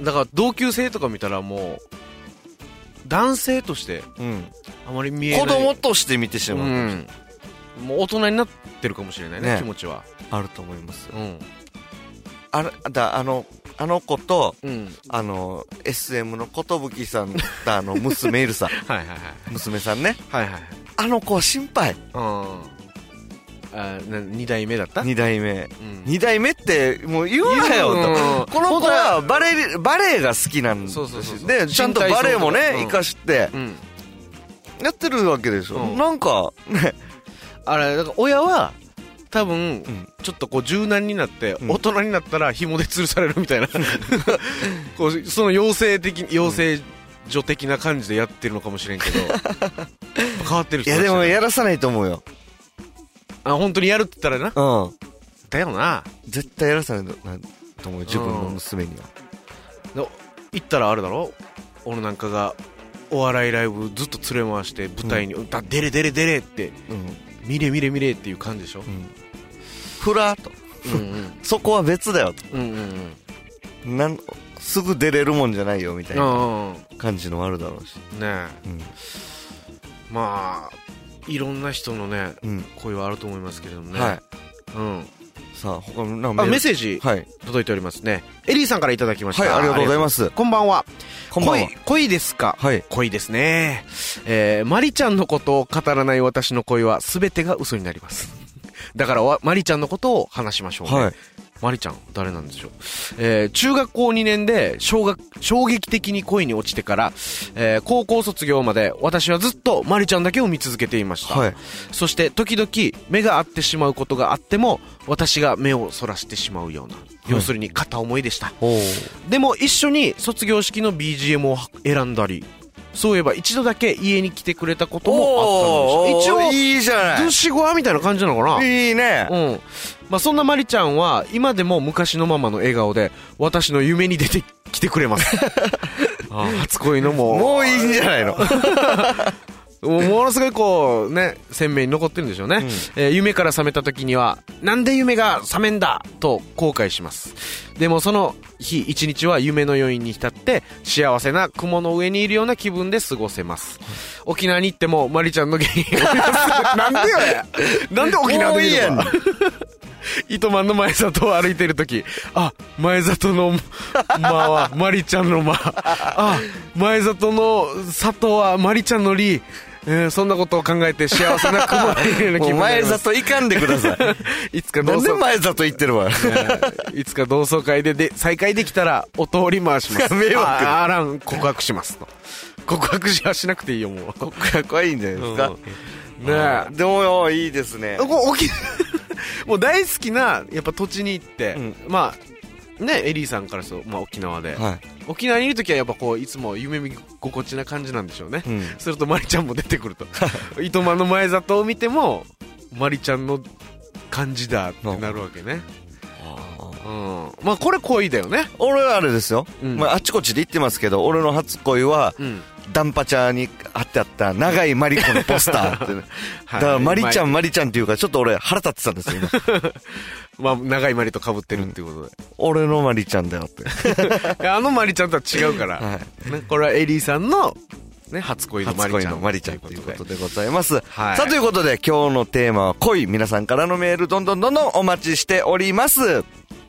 だから同級生とか見たらもう男性としてあまり見えない、 子供として見てしまう、うん、 もう大人になってるかもしれないね、ね、気持ちはあると思います、うん、あれだ、あのあの子と、うん、あの エスエム のことぶきさんとあの娘いるさはいはい、はい、娘さんね、はいはい、あの子は心配。うん、 あ、に代目だった？ に代目、うん、に代目ってもう言うなよと、この子はバレー、バレーが好きなんです。そうそうそうそう、でちゃんとバレーもね生かしてやってるわけでしょ、うん、なんかね、 あれだから親は多分、うん、ちょっとこう柔軟になって、うん、大人になったら紐で吊るされるみたいなこうその養成的養成所的な感じでやってるのかもしれんけど変わってる人。 いやでもやらさないと思うよ。 あ、本当にやるって言ったらな、うん、だよな、 絶対やらさないと思う、自分の娘には、 うん、行ったらあれだろ、俺なんかがお笑いライブずっと連れ回して舞台に、うん、だ出れ出れ出れって、うん、見れ見れ見れっていう感じでしょ、うん、 ふらーっと、うんうん、そこは別だよと、うんうんうん、なんすぐ出れるもんじゃないよみたいな感じのあるだろうしねえ、うん、 まあいろんな人のね、うん、声はあると思いますけれどもね、はい、うん、 さあ他のメッセージ、はい、届いておりますね。エリーさんからいただきました。 はい、ありがとうございます。 こんばんは。 こんばんは。 恋、恋ですか、はい、恋ですね。えー、マリちゃんのことを語らない私の恋は全てが嘘になりますだからマリちゃんのことを話しましょうね、はい、マリちゃん誰なんでしょう。えー、中学校にねんで衝撃、衝撃的に恋に落ちてから、えー、高校卒業まで私はずっとマリちゃんだけを見続けていました、はい、そして時々目が合ってしまうことがあっても私が目をそらしてしまうような、要するに片思いでした、はい、でも一緒に卒業式の ビージーエム を選んだり、そういえば一度だけ家に来てくれたこともあったんです。一応いいじゃない、 ドゥシゴアみたいな感じなのかな。 いいね。 うん。まあそんなマリちゃんは今でも昔のままの笑顔で私の夢に出てきてくれますあ、初恋のもうもういいんじゃないのものすごいこうね鮮明に残ってるんでしょうね、うん、えー、夢から覚めた時にはなんで夢が覚めんだと後悔します。でもその日一日は夢の余韻に浸って幸せな雲の上にいるような気分で過ごせます、うん、沖縄に行ってもマリちゃんの原因なんでよねなんで沖縄でいいの糸満の前里を歩いているとき、あ、前里の間はマリちゃんの間、あ、前里の里はマリちゃんの里、えー、そんなことを考えて幸せな雲の上にいるような気分になります。 前里行かんでくださいいつか同窓なんで前里行ってるわいつか同窓会でで再会できたらお通り回します。 迷惑ああらん告白しますと。告白はしなくていいよもう。 告白はいいんじゃないですか、うん、ねえ、でもいいですね。 沖もう大好きなやっぱ土地に行って、うん、まあねエリーさんからそう、まあ、沖縄で、はい、沖縄にいるときはやっぱこういつも夢見心地な感じなんでしょうね、うん、するとマリちゃんも出てくると糸満の前里を見てもマリちゃんの感じだってなるわけね、うん、まあこれ恋だよね。 俺はあれですよ、うん、まあ、あちこちで言ってますけど俺の初恋は、うん、 ダンパチャーに貼ってあった長いマリコのポスターって、ねはい、だからマリちゃんマリちゃんっていうかちょっと俺腹立ってたんですよまあ長いマリと被ってるっていうことで、 うん、俺のマリちゃんだよってあのマリちゃんとは違うから、はいね、これはエリーさんのね、初恋のマリちゃん。初恋のマリちゃんということでございます。 はい、 さあ、ということで今日のテーマは恋。皆さんからのメールどんどんどんどんお待ちしております。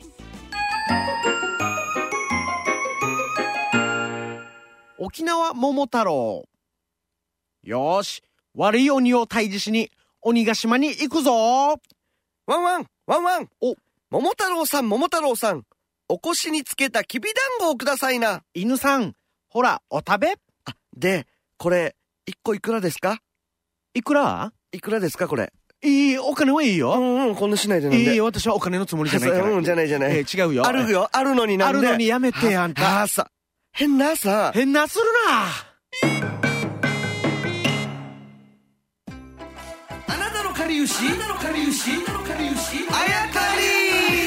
沖縄桃太郎。よーし、悪い鬼を退治しに鬼ヶ島に行くぞ。 ワンワン、ワンワン。お、桃太郎さん、桃太郎さん。お腰につけたきび団子をくださいな。 犬さん、ほら、お食べ。 で、これ、一個いくらですか？ いくら？ いくらですかこれ。 いい、お金はいいよ。 うんうん、こんなしないでなんで。 いいよ、私はお金のつもりじゃないから。 うん、じゃないじゃない。 えー、違うよ。 あるよ、あるのになんで。 あるのにやめて、あんた。 あさ、変なさ。 変なするな。 あなたのかりゆし、あなたのかりゆし、あなたのかりゆし、あやかり。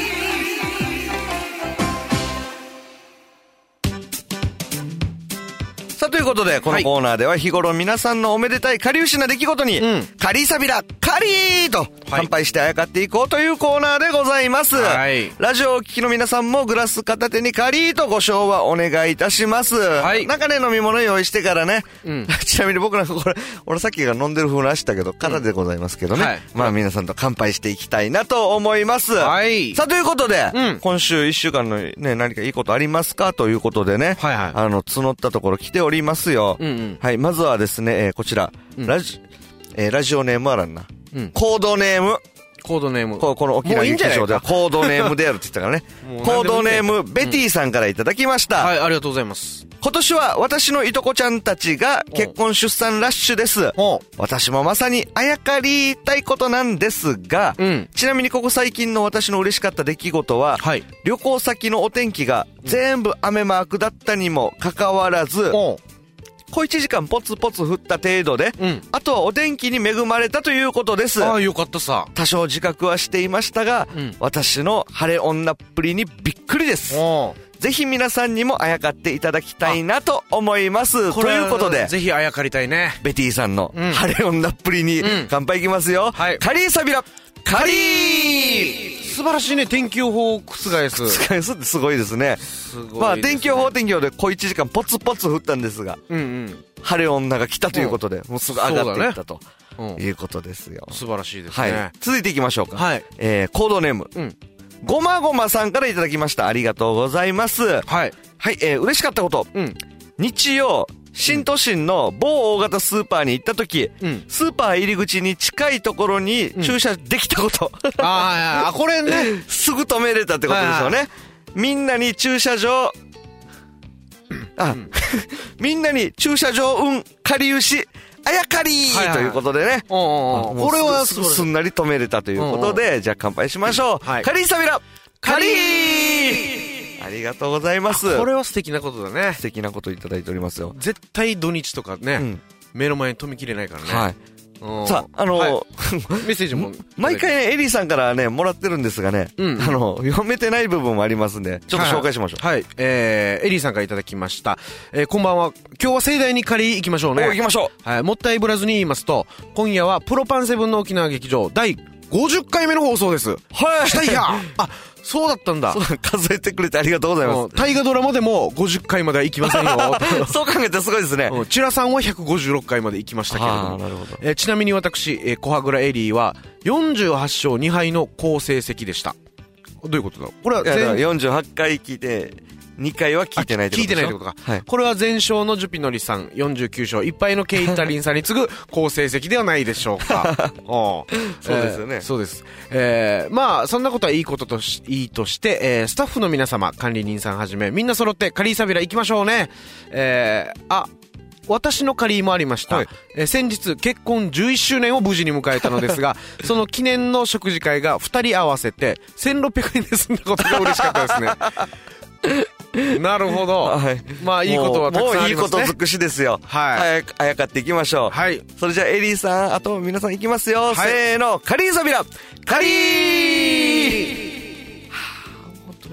さあということでこのコーナーでは日頃皆さんのおめでたいかりゆしな出来事に、うん、カリーサビラカリーと乾杯してあやかっていこうというコーナーでございます、はい、ラジオをお聞きの皆さんもグラス片手にカリーとご唱和お願いいたします、はい、中で飲み物用意してからね、うん、ちなみに僕なんかこれ俺さっきが飲んでる風なしたけど空でございますけどね、うんはい、まあ皆さんと乾杯していきたいなと思います、はい、さあということで、うん、今週いっしゅうかんのね何かいいことありますかということでね、はいはい、あの募ったところ来ておりますよ、うんうん、はい、まずはですね、えー、こちら、うん、ラジ、えー、ラジオネームはらんな、うん、コードネームコードネームこ, この沖縄劇場ではコードネームであるって言ったからねコードネームベティさんからいただきました、 うん、はい、ありがとうございます。 今年は私のいとこちゃんたちが結婚出産ラッシュです。私もまさにあやかりたいことなんですが、うん、ちなみにここ最近の私の嬉しかった出来事は、はい、旅行先のお天気が全部雨マークだったにもかかわらず、うん小いちじかんポツポツ降った程度で、うん、あとはお天気に恵まれたということです。 ああ、よかったさ。 多少自覚はしていましたが、うん、私の晴れ女っぷりにびっくりです。ぜひ皆さんにもあやかっていただきたいなと思います。ということで、 ぜひあやかりたいね。 ベティさんの晴れ女っぷりに乾杯いきますよ。うんはい、カリーサビラ、カリー素晴らしいね。天気予報を覆す。 覆すってすごいですね。すごいですね。まあ天気予報天気予報で小いちじかんポツポツ降ったんですが、うんうん、晴れ女が来たということで、うん、もうすぐ上がっていったと、ねうん、いうことですよ。 素晴らしいですね。 はい。続いていきましょうか。はい。えー、コードネーム、うん、ごまごまさんからいただきました。ありがとうございます。はい。はい、えー、嬉しかったこと。うん。日曜、新都心の某大型スーパーに行った時、うん、スーパー入り口に近いところに駐車できたこと、うん、 ああこれねすぐ止めれたってことですよね。みんなに駐車場あ、うん、みんなに駐車場運借りゆしあやかりー、はいはい、ということでね、 おうおうこれはす, すんなり止めれたということで、おうおうじゃあ乾杯しましょう、はい、カリーサビラカリーありがとうございます。 これは素敵なことだね。 素敵なこといただいておりますよ。 絶対土日とかね、うん、目の前に止めきれないからね。はい。 さあ、あのーはい、 メッセージも毎回ねエリーさんからねもらってるんですがね、うん、あの読めてない部分もありますんでちょっと紹介しましょう。 はい、はい、えー、エリーさんからいただきました、えー、こんばんは。今日は盛大に借り行きましょうね。 行きましょう。はい、もったいぶらずに言いますと今夜はプロパンセブンの沖縄劇場だいごじゅっかいめの放送です。 はい。 したいやあそうだったんだ。 数えてくれてありがとうございます。 大河ドラマでもごじゅっかいまでは行きませんよ。 そう考えてすごいですね。 チュラさんはひゃくごじゅうろっかいまで行きましたけれども。なるほど。えー、ちなみに私、えー、小羽倉エリーはよんじゅうはちしょうにはいの好成績でした。どういうことだ。これは全よんじゅうはちかい聞いてにかいは聞いてないってことでしょ。聞いてないってことか、 はい、これは全勝のジュピノリさんよんじゅうきゅうしょういっぱいのケイタリンさんに次ぐ好成績ではないでしょうか。おそうですよね、 えー、そうです、えー、まあそんなことはいいこととしいいとして、えー、スタッフの皆様管理人さんはじめみんな揃ってカリーサビラ行きましょうね。えー、あ私の借りもありました、はい、えー、先日結婚じゅういっしゅうねんを無事に迎えたのですがその記念の食事会がふたり合わせてせんろっぴゃくえんで済んだことが嬉しかったですね。なるほど、はい、まあいいことはたくさんありますね。もういいこと尽くしですよ。はい、あやかっていきましょう。はい、それじゃあエリーさんあと皆さんいきますよ、はい、せーのカリーサビラカリー。はあ、本当の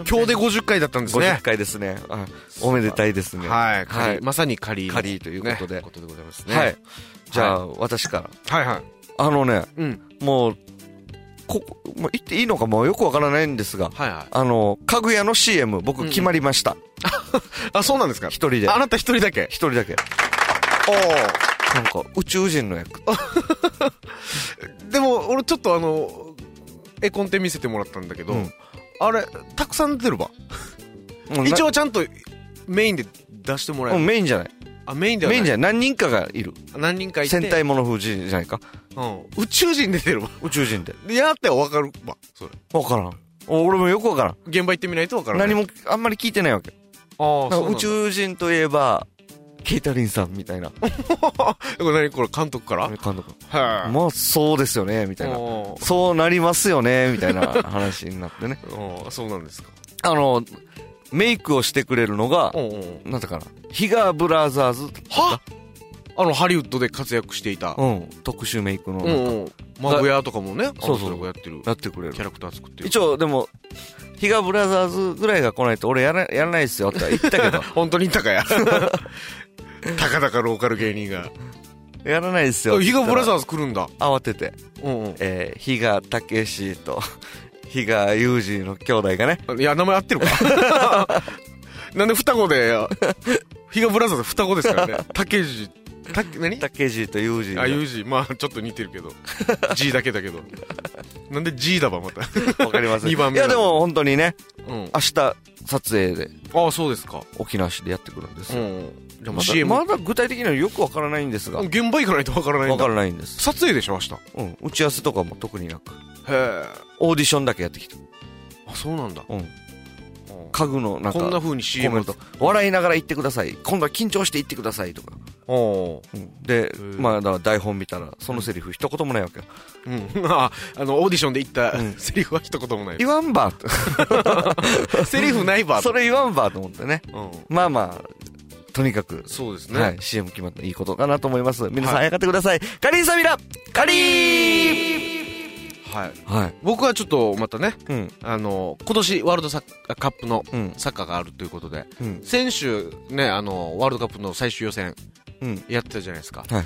今日でごじゅっかいだったんですね。 ごじゅっかいですね。あ、おめでたいですね。 はい、 はい、 まさに仮仮ということで、 ね、ことでございますね。 はい。じゃあ、 はい、 私から。 はいはい。 あのね、 うん、 もうここ、もう言っていいのかもよくわからないんですが、 はいはい、 あの家具屋の シーエム 僕決まりました。うん、 あ、そうなんですか。 一人で。 あなた一人だけ。 一人だけ。 おお。 なんか宇宙人の役。 でも俺ちょっとあの絵コンテ見せてもらったんだけど、うん、あれたくさん出てるば。一応ちゃんとメインで出してもらえる。 うん、メインじゃない。 あ、メインではない。 メインじゃない。何人かがいる。 何人かいて。 戦隊モノ風じゃないか。 うん。宇宙人出てるわ。 宇宙人で。 で、やっては分かるわ。それ。 分からん。俺もよく分からん。 現場行ってみないと分からない。 何もあんまり聞いてないわけ。 ああ、そうなんだ。 宇宙人といえば、ケイタリンさんみたいな。 これ何これ監督から？ 監督。 はい。 まあそうですよね、みたいな。そうなりますよね、みたいな話になってね。 ああ、そうなんですか。 あの、メイクをしてくれるのが、なんだかな、ヒガブラザーズ。 は？あの、ハリウッドで活躍していた。 うん。特殊メイクの。 うん。マグヤとかもね、 そうそう。 やってる。 やってくれる。 キャラクター作ってる。 一応、でも、ヒガブラザーズぐらいが来ないと俺やらやらないですよって言ったけど。 本当に言ったかや。たかだかローカル芸人が。 やらないですよ。 ヒガブラザーズ来るんだ。 慌てて。 うんうん。 えー、ヒガタケシと、ヒガユージの兄弟がね。 いや、名前合ってるか。なんで双子で、ヒガブラザーズ双子ですからね。タケジ、タケ、何？ タケジとユージ。 あ、ユージ。まあ、ちょっと似てるけど。G だけだけど。なんで G だば、また。 わかります。 にばんめ。 いや、でも本当にね、 うん、 明日撮影で。 ああ、そうですか。 沖縄市でやってくるんですよ。うん。 じゃあまだ、シーエム、まだ具体的にはよくわからないんですが。 現場行かないとわからないんだ。 わからないんです。 撮影でしょ、明日。 うん。打ち合わせとかも特になく。 へえ。 オーディションだけやってきた。 あ、そうなんだ。 うん。家具のなんかこんな風に シーエムと笑いながら言ってください、今度は緊張して言ってくださいとか。 お、うん、 で、まあだから台本見たらそのセリフ一言もないわけよ。 うん、ああのオーディションで言った、うん、セリフは一言もない。 言わんばーセリフないばーそれ言わんばーと思ってね、うん、まあまあとにかくそうですね、 はい、シーエム 決まったいいことかなと思います。皆さんあやかってください、はい、カリーサミラカリー。 はいはい、僕はちょっとまたね、うん、あの今年ワールドサッカップのサッカーがあるということで、うん、先週ね、あのワールドカップの最終予選やってたじゃないですか、はい、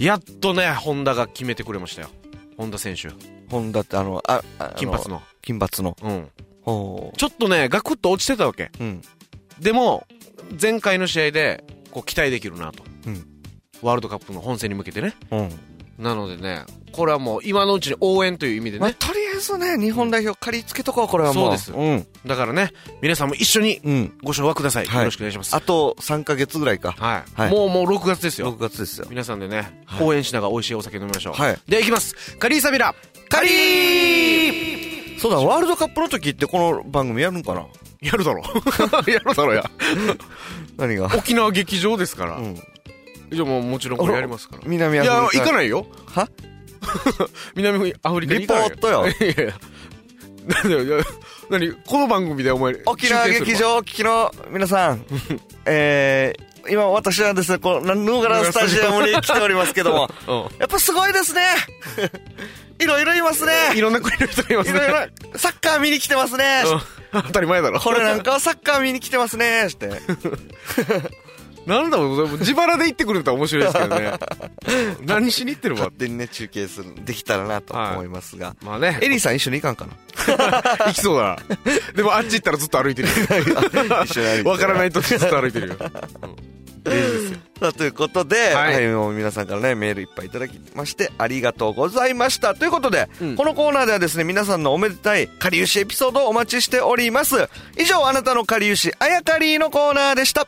やっとね本田が決めてくれましたよ。本田選手、 本田ってあのああ金髪の金髪の、 うん、ちょっとねガクッと落ちてたわけ、うん、でも前回の試合でこう期待できるなと、うん、ワールドカップの本戦に向けてね、うん、なのでね、これはもう今のうちに応援という意味でね、まあ、 とりあえずね日本代表借りつけとこう。これはもうそうです、うん、だからね皆さんも一緒にご唱和ください、うん、よろしくお願いします、 はい、あとさんかげつぐらいか、 はいはい、もうもうろくがつですよ。 ろくがつですよ。 皆さんでね、はい、応援しながら美味しいお酒飲みましょう、はい、ではいきます。カリーサビラカリー。 そうだ、ワールドカップの時ってこの番組やるんかな。 やるだろやるだろや何が沖縄劇場ですから、うん、じゃあもうもちろんこれやりますから。 南アフリカ。 いや行かないよ。 は南アフリカに行かないよ。 リポートよ。 いやいや何だよ何この番組でお前沖縄劇場お聞きの皆さんえー、今私はですねこのヌーガランスタジアムに来ておりますけども、うん、やっぱすごいですねいろいろいますね。 いろんな国の人がいますね。いろいろサッカー見に来てますね、 うん、当たり前だろ。 これなんかはサッカー見に来てますねってなんだろう、自腹で行ってくれたら面白いですけどね何しに行ってるわ。 勝手にね中継するできたらなと思いますが、はい、 まあね、 エリーさん一緒に行かんかな行きそうだなでもあっち行ったらずっと歩いてるよ一緒に歩いてるわからないとずっと歩いてるよ、うん、いいですよ。 さあということで、はいはい、もう皆さんからねメールいっぱいいただきましてありがとうございましたということで、うん、このコーナーではですね皆さんのおめでたいかりゆしエピソードをお待ちしております。以上あなたのかりゆしあやかりのコーナーでした。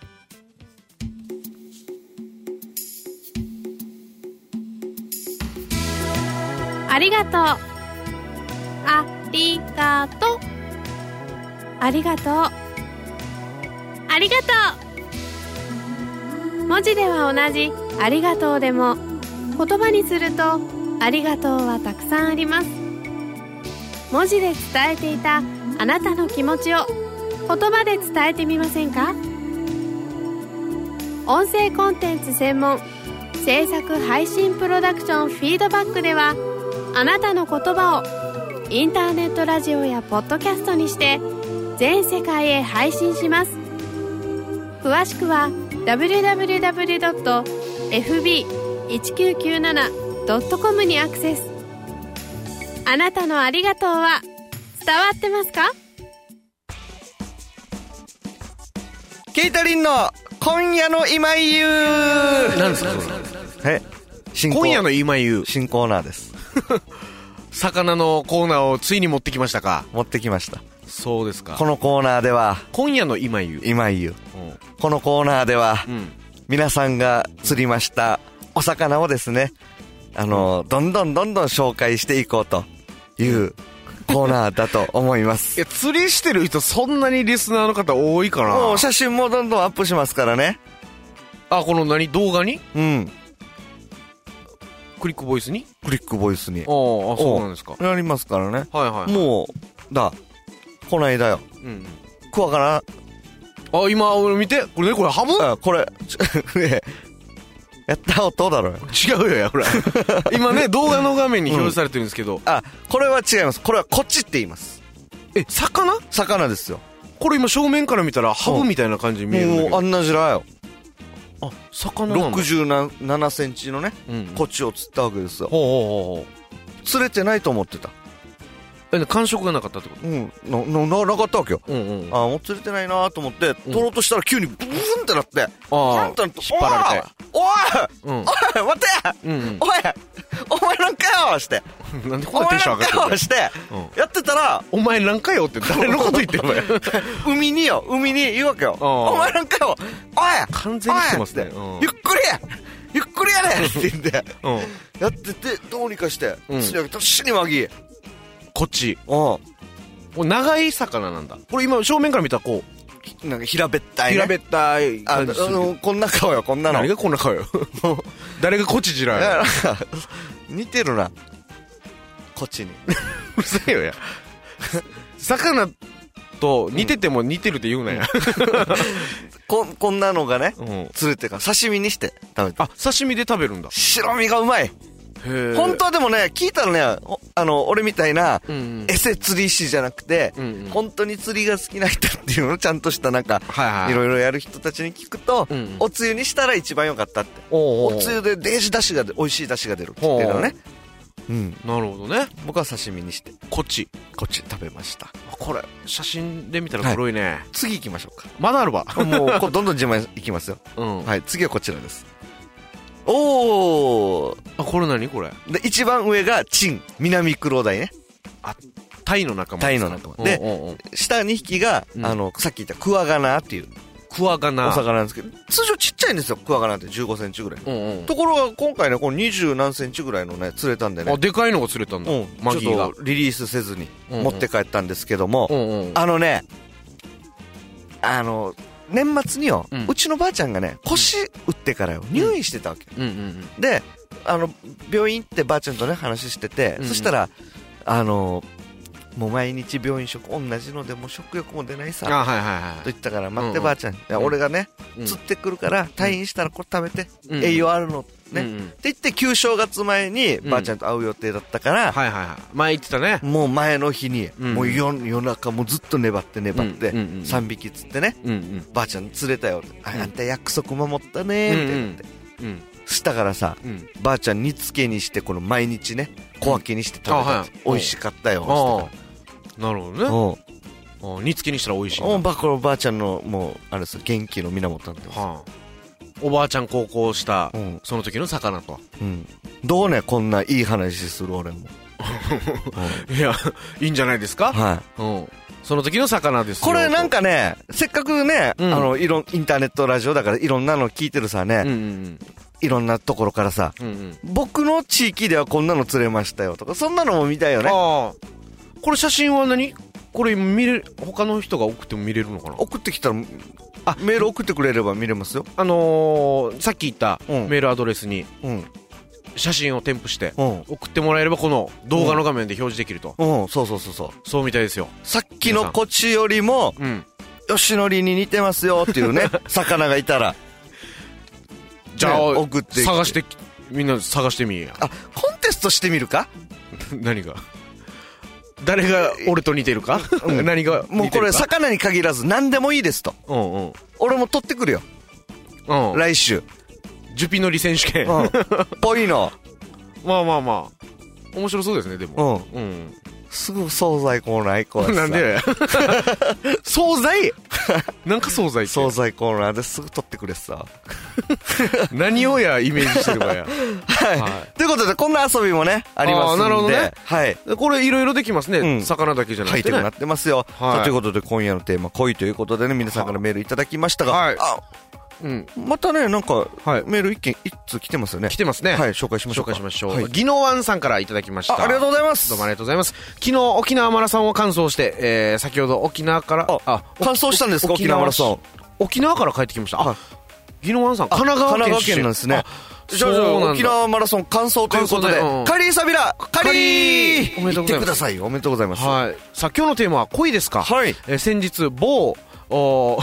ありがとう、ありがとう、ありがとう、ありがとう。文字では同じありがとうでも言葉にするとありがとうはたくさんあります。文字で伝えていたあなたの気持ちを言葉で伝えてみませんか。音声コンテンツ専門制作配信プロダクションフィードバックではあなたの言葉をインターネットラジオやポッドキャストにして全世界へ配信します。詳しくは ダブリューダブリューダブリュードットエフビーいちきゅうきゅうななドットコム にアクセス。あなたのありがとうは伝わってますか？ ケイタリンの今夜の今言う。 何ですかそれ。 え、新コー今夜の今言う。 新コーナーです。 魚のコーナーをついに持ってきましたか？ 持ってきました。 そうですか。 このコーナーでは今夜の今言う。 今言う。 うん、 このコーナーでは、 うん、 皆さんが釣りましたお魚をですね、あの、うん、どんどんどんどん紹介していこうというコーナーだと思います。 いや、釣りしてる人そんなにリスナーの方多いかな？ もう写真もどんどんアップしますからね。 あ、この何動画に？ うん。 クリックボイスに？ クリックボイスに。 ああ、そうなんですか。 やりますからね。 はいはい、はい。 もう、だ、こないだよ。 うん。 クワガナ。 あ、今、俺見て。これね、これハブ？ あ、これ、やった音だろ。 違うよ、や、ほら。今ね、動画の画面に表示されてるんですけど。うん、 あ、これは違います。これはこっちって言います。 え、魚？ 魚ですよ。 これ今正面から見たらハブみたいな感じに見えるんだけど。 もうあんなじらよ。 あ、魚なんだ。 ろくじゅうななセンチのね、うん、こっちを釣ったわけですよ。 ほうほうほう。 釣れてないと思ってた。 え、感触がなかったってこと？ うん、な、な、なかったわけよ。 うんうん。 あ、もう釣れてないなと思って、取ろうとしたら急にブーンってなって、ああ、 引っ張られて。 おい、 うん、 おい、待て、うんうん、おい、お前なんかよして。 なんでこんなテンション上がってるの？ お前なんかよして、うん、やってたら、 お前なんかよって誰のこと言ってんのよ。 海によ、海に言うわけよ。お前なんかよ、おい、 完全に来てますね。 ゆっくりゆっくりやれって言って、うん、やってて、どうにかして、釣り上げたら死にまぎ。 こっち。 うん。 長い魚なんだ。これ今正面から見たらこうなんか平べったい、ね、 平べったい感じする。あのこんな顔よ、こんなの。 何がこんな顔よ。誰がこっちじらよ。 似てるな、こっちに。 うるさいよや。魚と似てても似てるって言うなや。 こ, こんなのがね、うん、釣れてから刺身にして食べて。 あ、刺身で食べるんだ。 白身がうまい。本当はでもね、聞いたらね、あの俺みたいな、うんうん、エセ釣り師じゃなくて、うんうん、本当に釣りが好きな人っていうのをちゃんとしたなんか、はいはい、いろいろやる人たちに聞くと、うんうん、おつゆにしたら一番良かったって。お, おつゆでデージ出汁が美味しい出汁が出るって言ってるのね。 うん、なるほどね。 僕は刺身にしてこっちこっち食べました。 これ写真で見たら黒いね、はい、 次行きましょうか。 まだあるわ。 もうこどんどん自慢いきますよ、うん、はい。次はこちらです。おー、 あ、これ何これで、一番上がチン、南クロダイね。 あ、タイの仲間。 タイの仲間で、おうおうおう、下にひきが、うん、あのさっき言ったクワガナっていうクワガナお魚なんですけど、通常ちっちゃいんですよ、クワガナってじゅうごセンチぐらい、うんうん、ところが今回ね、このにじゅうなんセンチぐらいのね釣れたんでね。 あ、でかいのが釣れたんだ、うん、マギーが。 ちょっとリリースせずに持って帰ったんですけども、うんうん、あのね、あの年末によ、うん、うちのばあちゃんがね腰打ってからよ入院してたわけ、うんうんうんうん、で、あの病院行ってばあちゃんとね話してて、うんうん、そしたらあのもう毎日病院食同じのでもう食欲も出ないさ、はいはいはい、と言ったから待ってばあちゃん、うんうん、いや俺がね、うん、釣ってくるから退院したらこれ食べて、うん、栄養あるのね、うんうん、って言って旧正月前にばあちゃんと会う予定だったから、うん、はいはいはい、前言ってたね。もう前の日に、うん、もう 夜, 夜中もうずっと粘って粘って、うんうんうん、さんびき釣ってね、うんうん、ばあちゃん釣れたよ、うん、あんた約束守ったねって言って、うんうん、したからさ、うん、ばあちゃん煮付けにしてこの毎日ね小分けにして食べた、うん、はい、美味しかったよ。 なるほどね。煮付けにしたら美味しいんだ。 ばこのばあちゃんのもうあれです元気の源なんです、はあ、 おばあちゃん高校した、うん、その時の魚と、 うん、どうねこんないい話する俺も、 うん、いやいいんじゃないですか、はい、うん、その時の魚ですよ。 これなんかねせっかくね、うん、あのいろインターネットラジオだからいろんなの聞いてるさね、うんうんうん、いろんなところからさ、うんうん、僕の地域ではこんなの釣れましたよとかそんなのも見たいよね。あ、 これ写真は何これ見れ他の人が送っても見れるのかな。 送ってきたらあメール送ってくれれば見れますよ。 あのー、さっき言ったメールアドレスに写真を添付して送ってもらえればこの動画の画面で表示できると、 うんうん、そうそうそうそうそうみたいですよ。 さっきのこっちよりも、うん、吉野に似てますよっていうね魚がいたらじゃあ、ね、送って探してみんな探してみや。 あ、コンテストしてみるか。 何が誰が俺と似てるか、うん、何が似てるか。 もうこれ魚に限らず何でもいいですと。うんうん。俺も取ってくるよ。うん。来週。 ジュピノリ選手権。 うん。ぽいの。 まあまあまあ。面白そうですね、でも。 うん。うん。すぐ惣菜コーナー行こう。 なんで惣菜なんか惣菜って。 惣菜コーナーですぐ取ってくれさ。 何をやイメージしてるかや。 はい。はい、ということで、こんな遊びもね、ありますんで。 なるほどね。 はい。 これいろいろできますね。うん、魚だけじゃなくて、ね。 ハイテクになってますよ。はい、ということで、今夜のテーマ、恋ということでね、皆さんからメールいただきましたが。はい。あうん、またね、なんか、はい、メール一件一通来てますよね。 来てますね。 はい、紹介しましょうか。 紹介しましょう。はい、ギノワンさんからいただきました。 あ、ありがとうございます。 どうもありがとうございます。昨日、沖縄マラソンを完走して、えー、先ほど沖縄から、 あ、あ完走したんですか、沖縄マラソン。 沖縄から帰ってきました。あ、ギノワンさん、神奈川県。 神奈川県なんですね。じゃあ、沖縄マラソン完走ということで、うん、カリーサビラ、カリーおめでとうございます。行ってくださいよ。おめでとうございます。 はい。さあ、今日のテーマは恋ですか。 はい。 えー、先日、某、お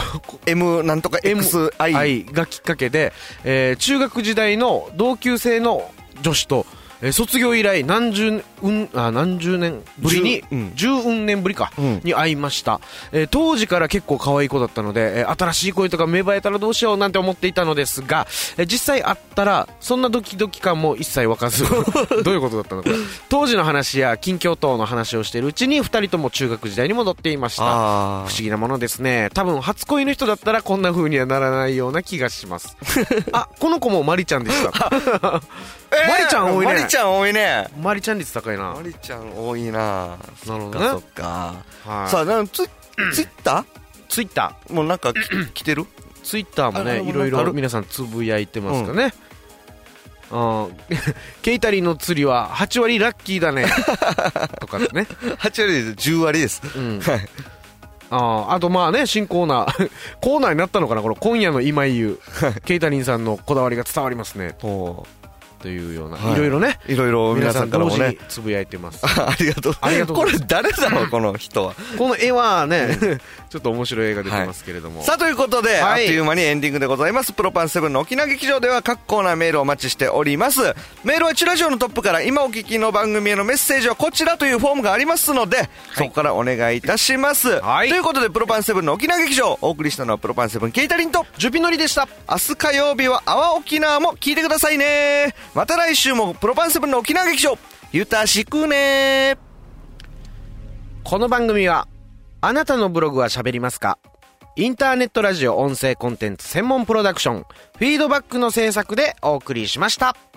M なんとか エックスアイがきっかけで、えー、中学時代の同級生の女子と、えー、卒業以来何十、うん、あ何十年ぶりに、十、うん、年ぶりか、うん、に会いました、えー、当時から結構可愛い子だったので、えー、新しい恋とか芽生えたらどうしようなんて思っていたのですが、えー、実際会ったらそんなドキドキ感も一切湧かずどういうことだったのか。当時の話や近況等の話をしているうちにふたりとも中学時代に戻っていました。不思議なものですね。多分初恋の人だったらこんな風にはならないような気がしますあ、この子もマリちゃんでしたえー、マリちゃん多いね。 マリちゃん多いね。 マリちゃん率高いな。 マリちゃん多いな。 なるほどね。 そっか。はい、さあ、なんツツイッター？ ツイッターもうなんか来てる？ ツイッターもね、いろいろ皆さんつぶやいてますかね。うん、ケイタリンの釣りははちわりラッキーだねとかね。 はちわりです。じゅうわりです。うん、はい。 ああとまあね、新コーナーコーナーになったのかな、この今夜の今井ケイタリンさんのこだわりが伝わりますねとというような、はい、いろいろね、 いろいろ皆さんからもねつぶやいてますありがとうありがとうこれ誰だろうこの人は。 この絵はね、うん、ちょっと面白い絵が出てますけれども、 はい、さあということで、はい、あっという間にエンディングでございます。プロパンセブンの沖縄劇場では各コーナーメールをお待ちしております。メールはチラジオのトップから今お聞きの番組へのメッセージはこちらというフォームがありますので、はい、そこからお願いいたします、はい、ということでプロパンセブンの沖縄劇場、お送りしたのはプロパンセブンケイタリンとジュピノリでした。 明日火曜日は阿波沖縄も聞いてくださいね。また来週もプロパンセブンの沖縄劇場ゆたしくね。 この番組はあなたのブログは喋りますか、インターネットラジオ音声コンテンツ専門プロダクションフィードバックの制作でお送りしました。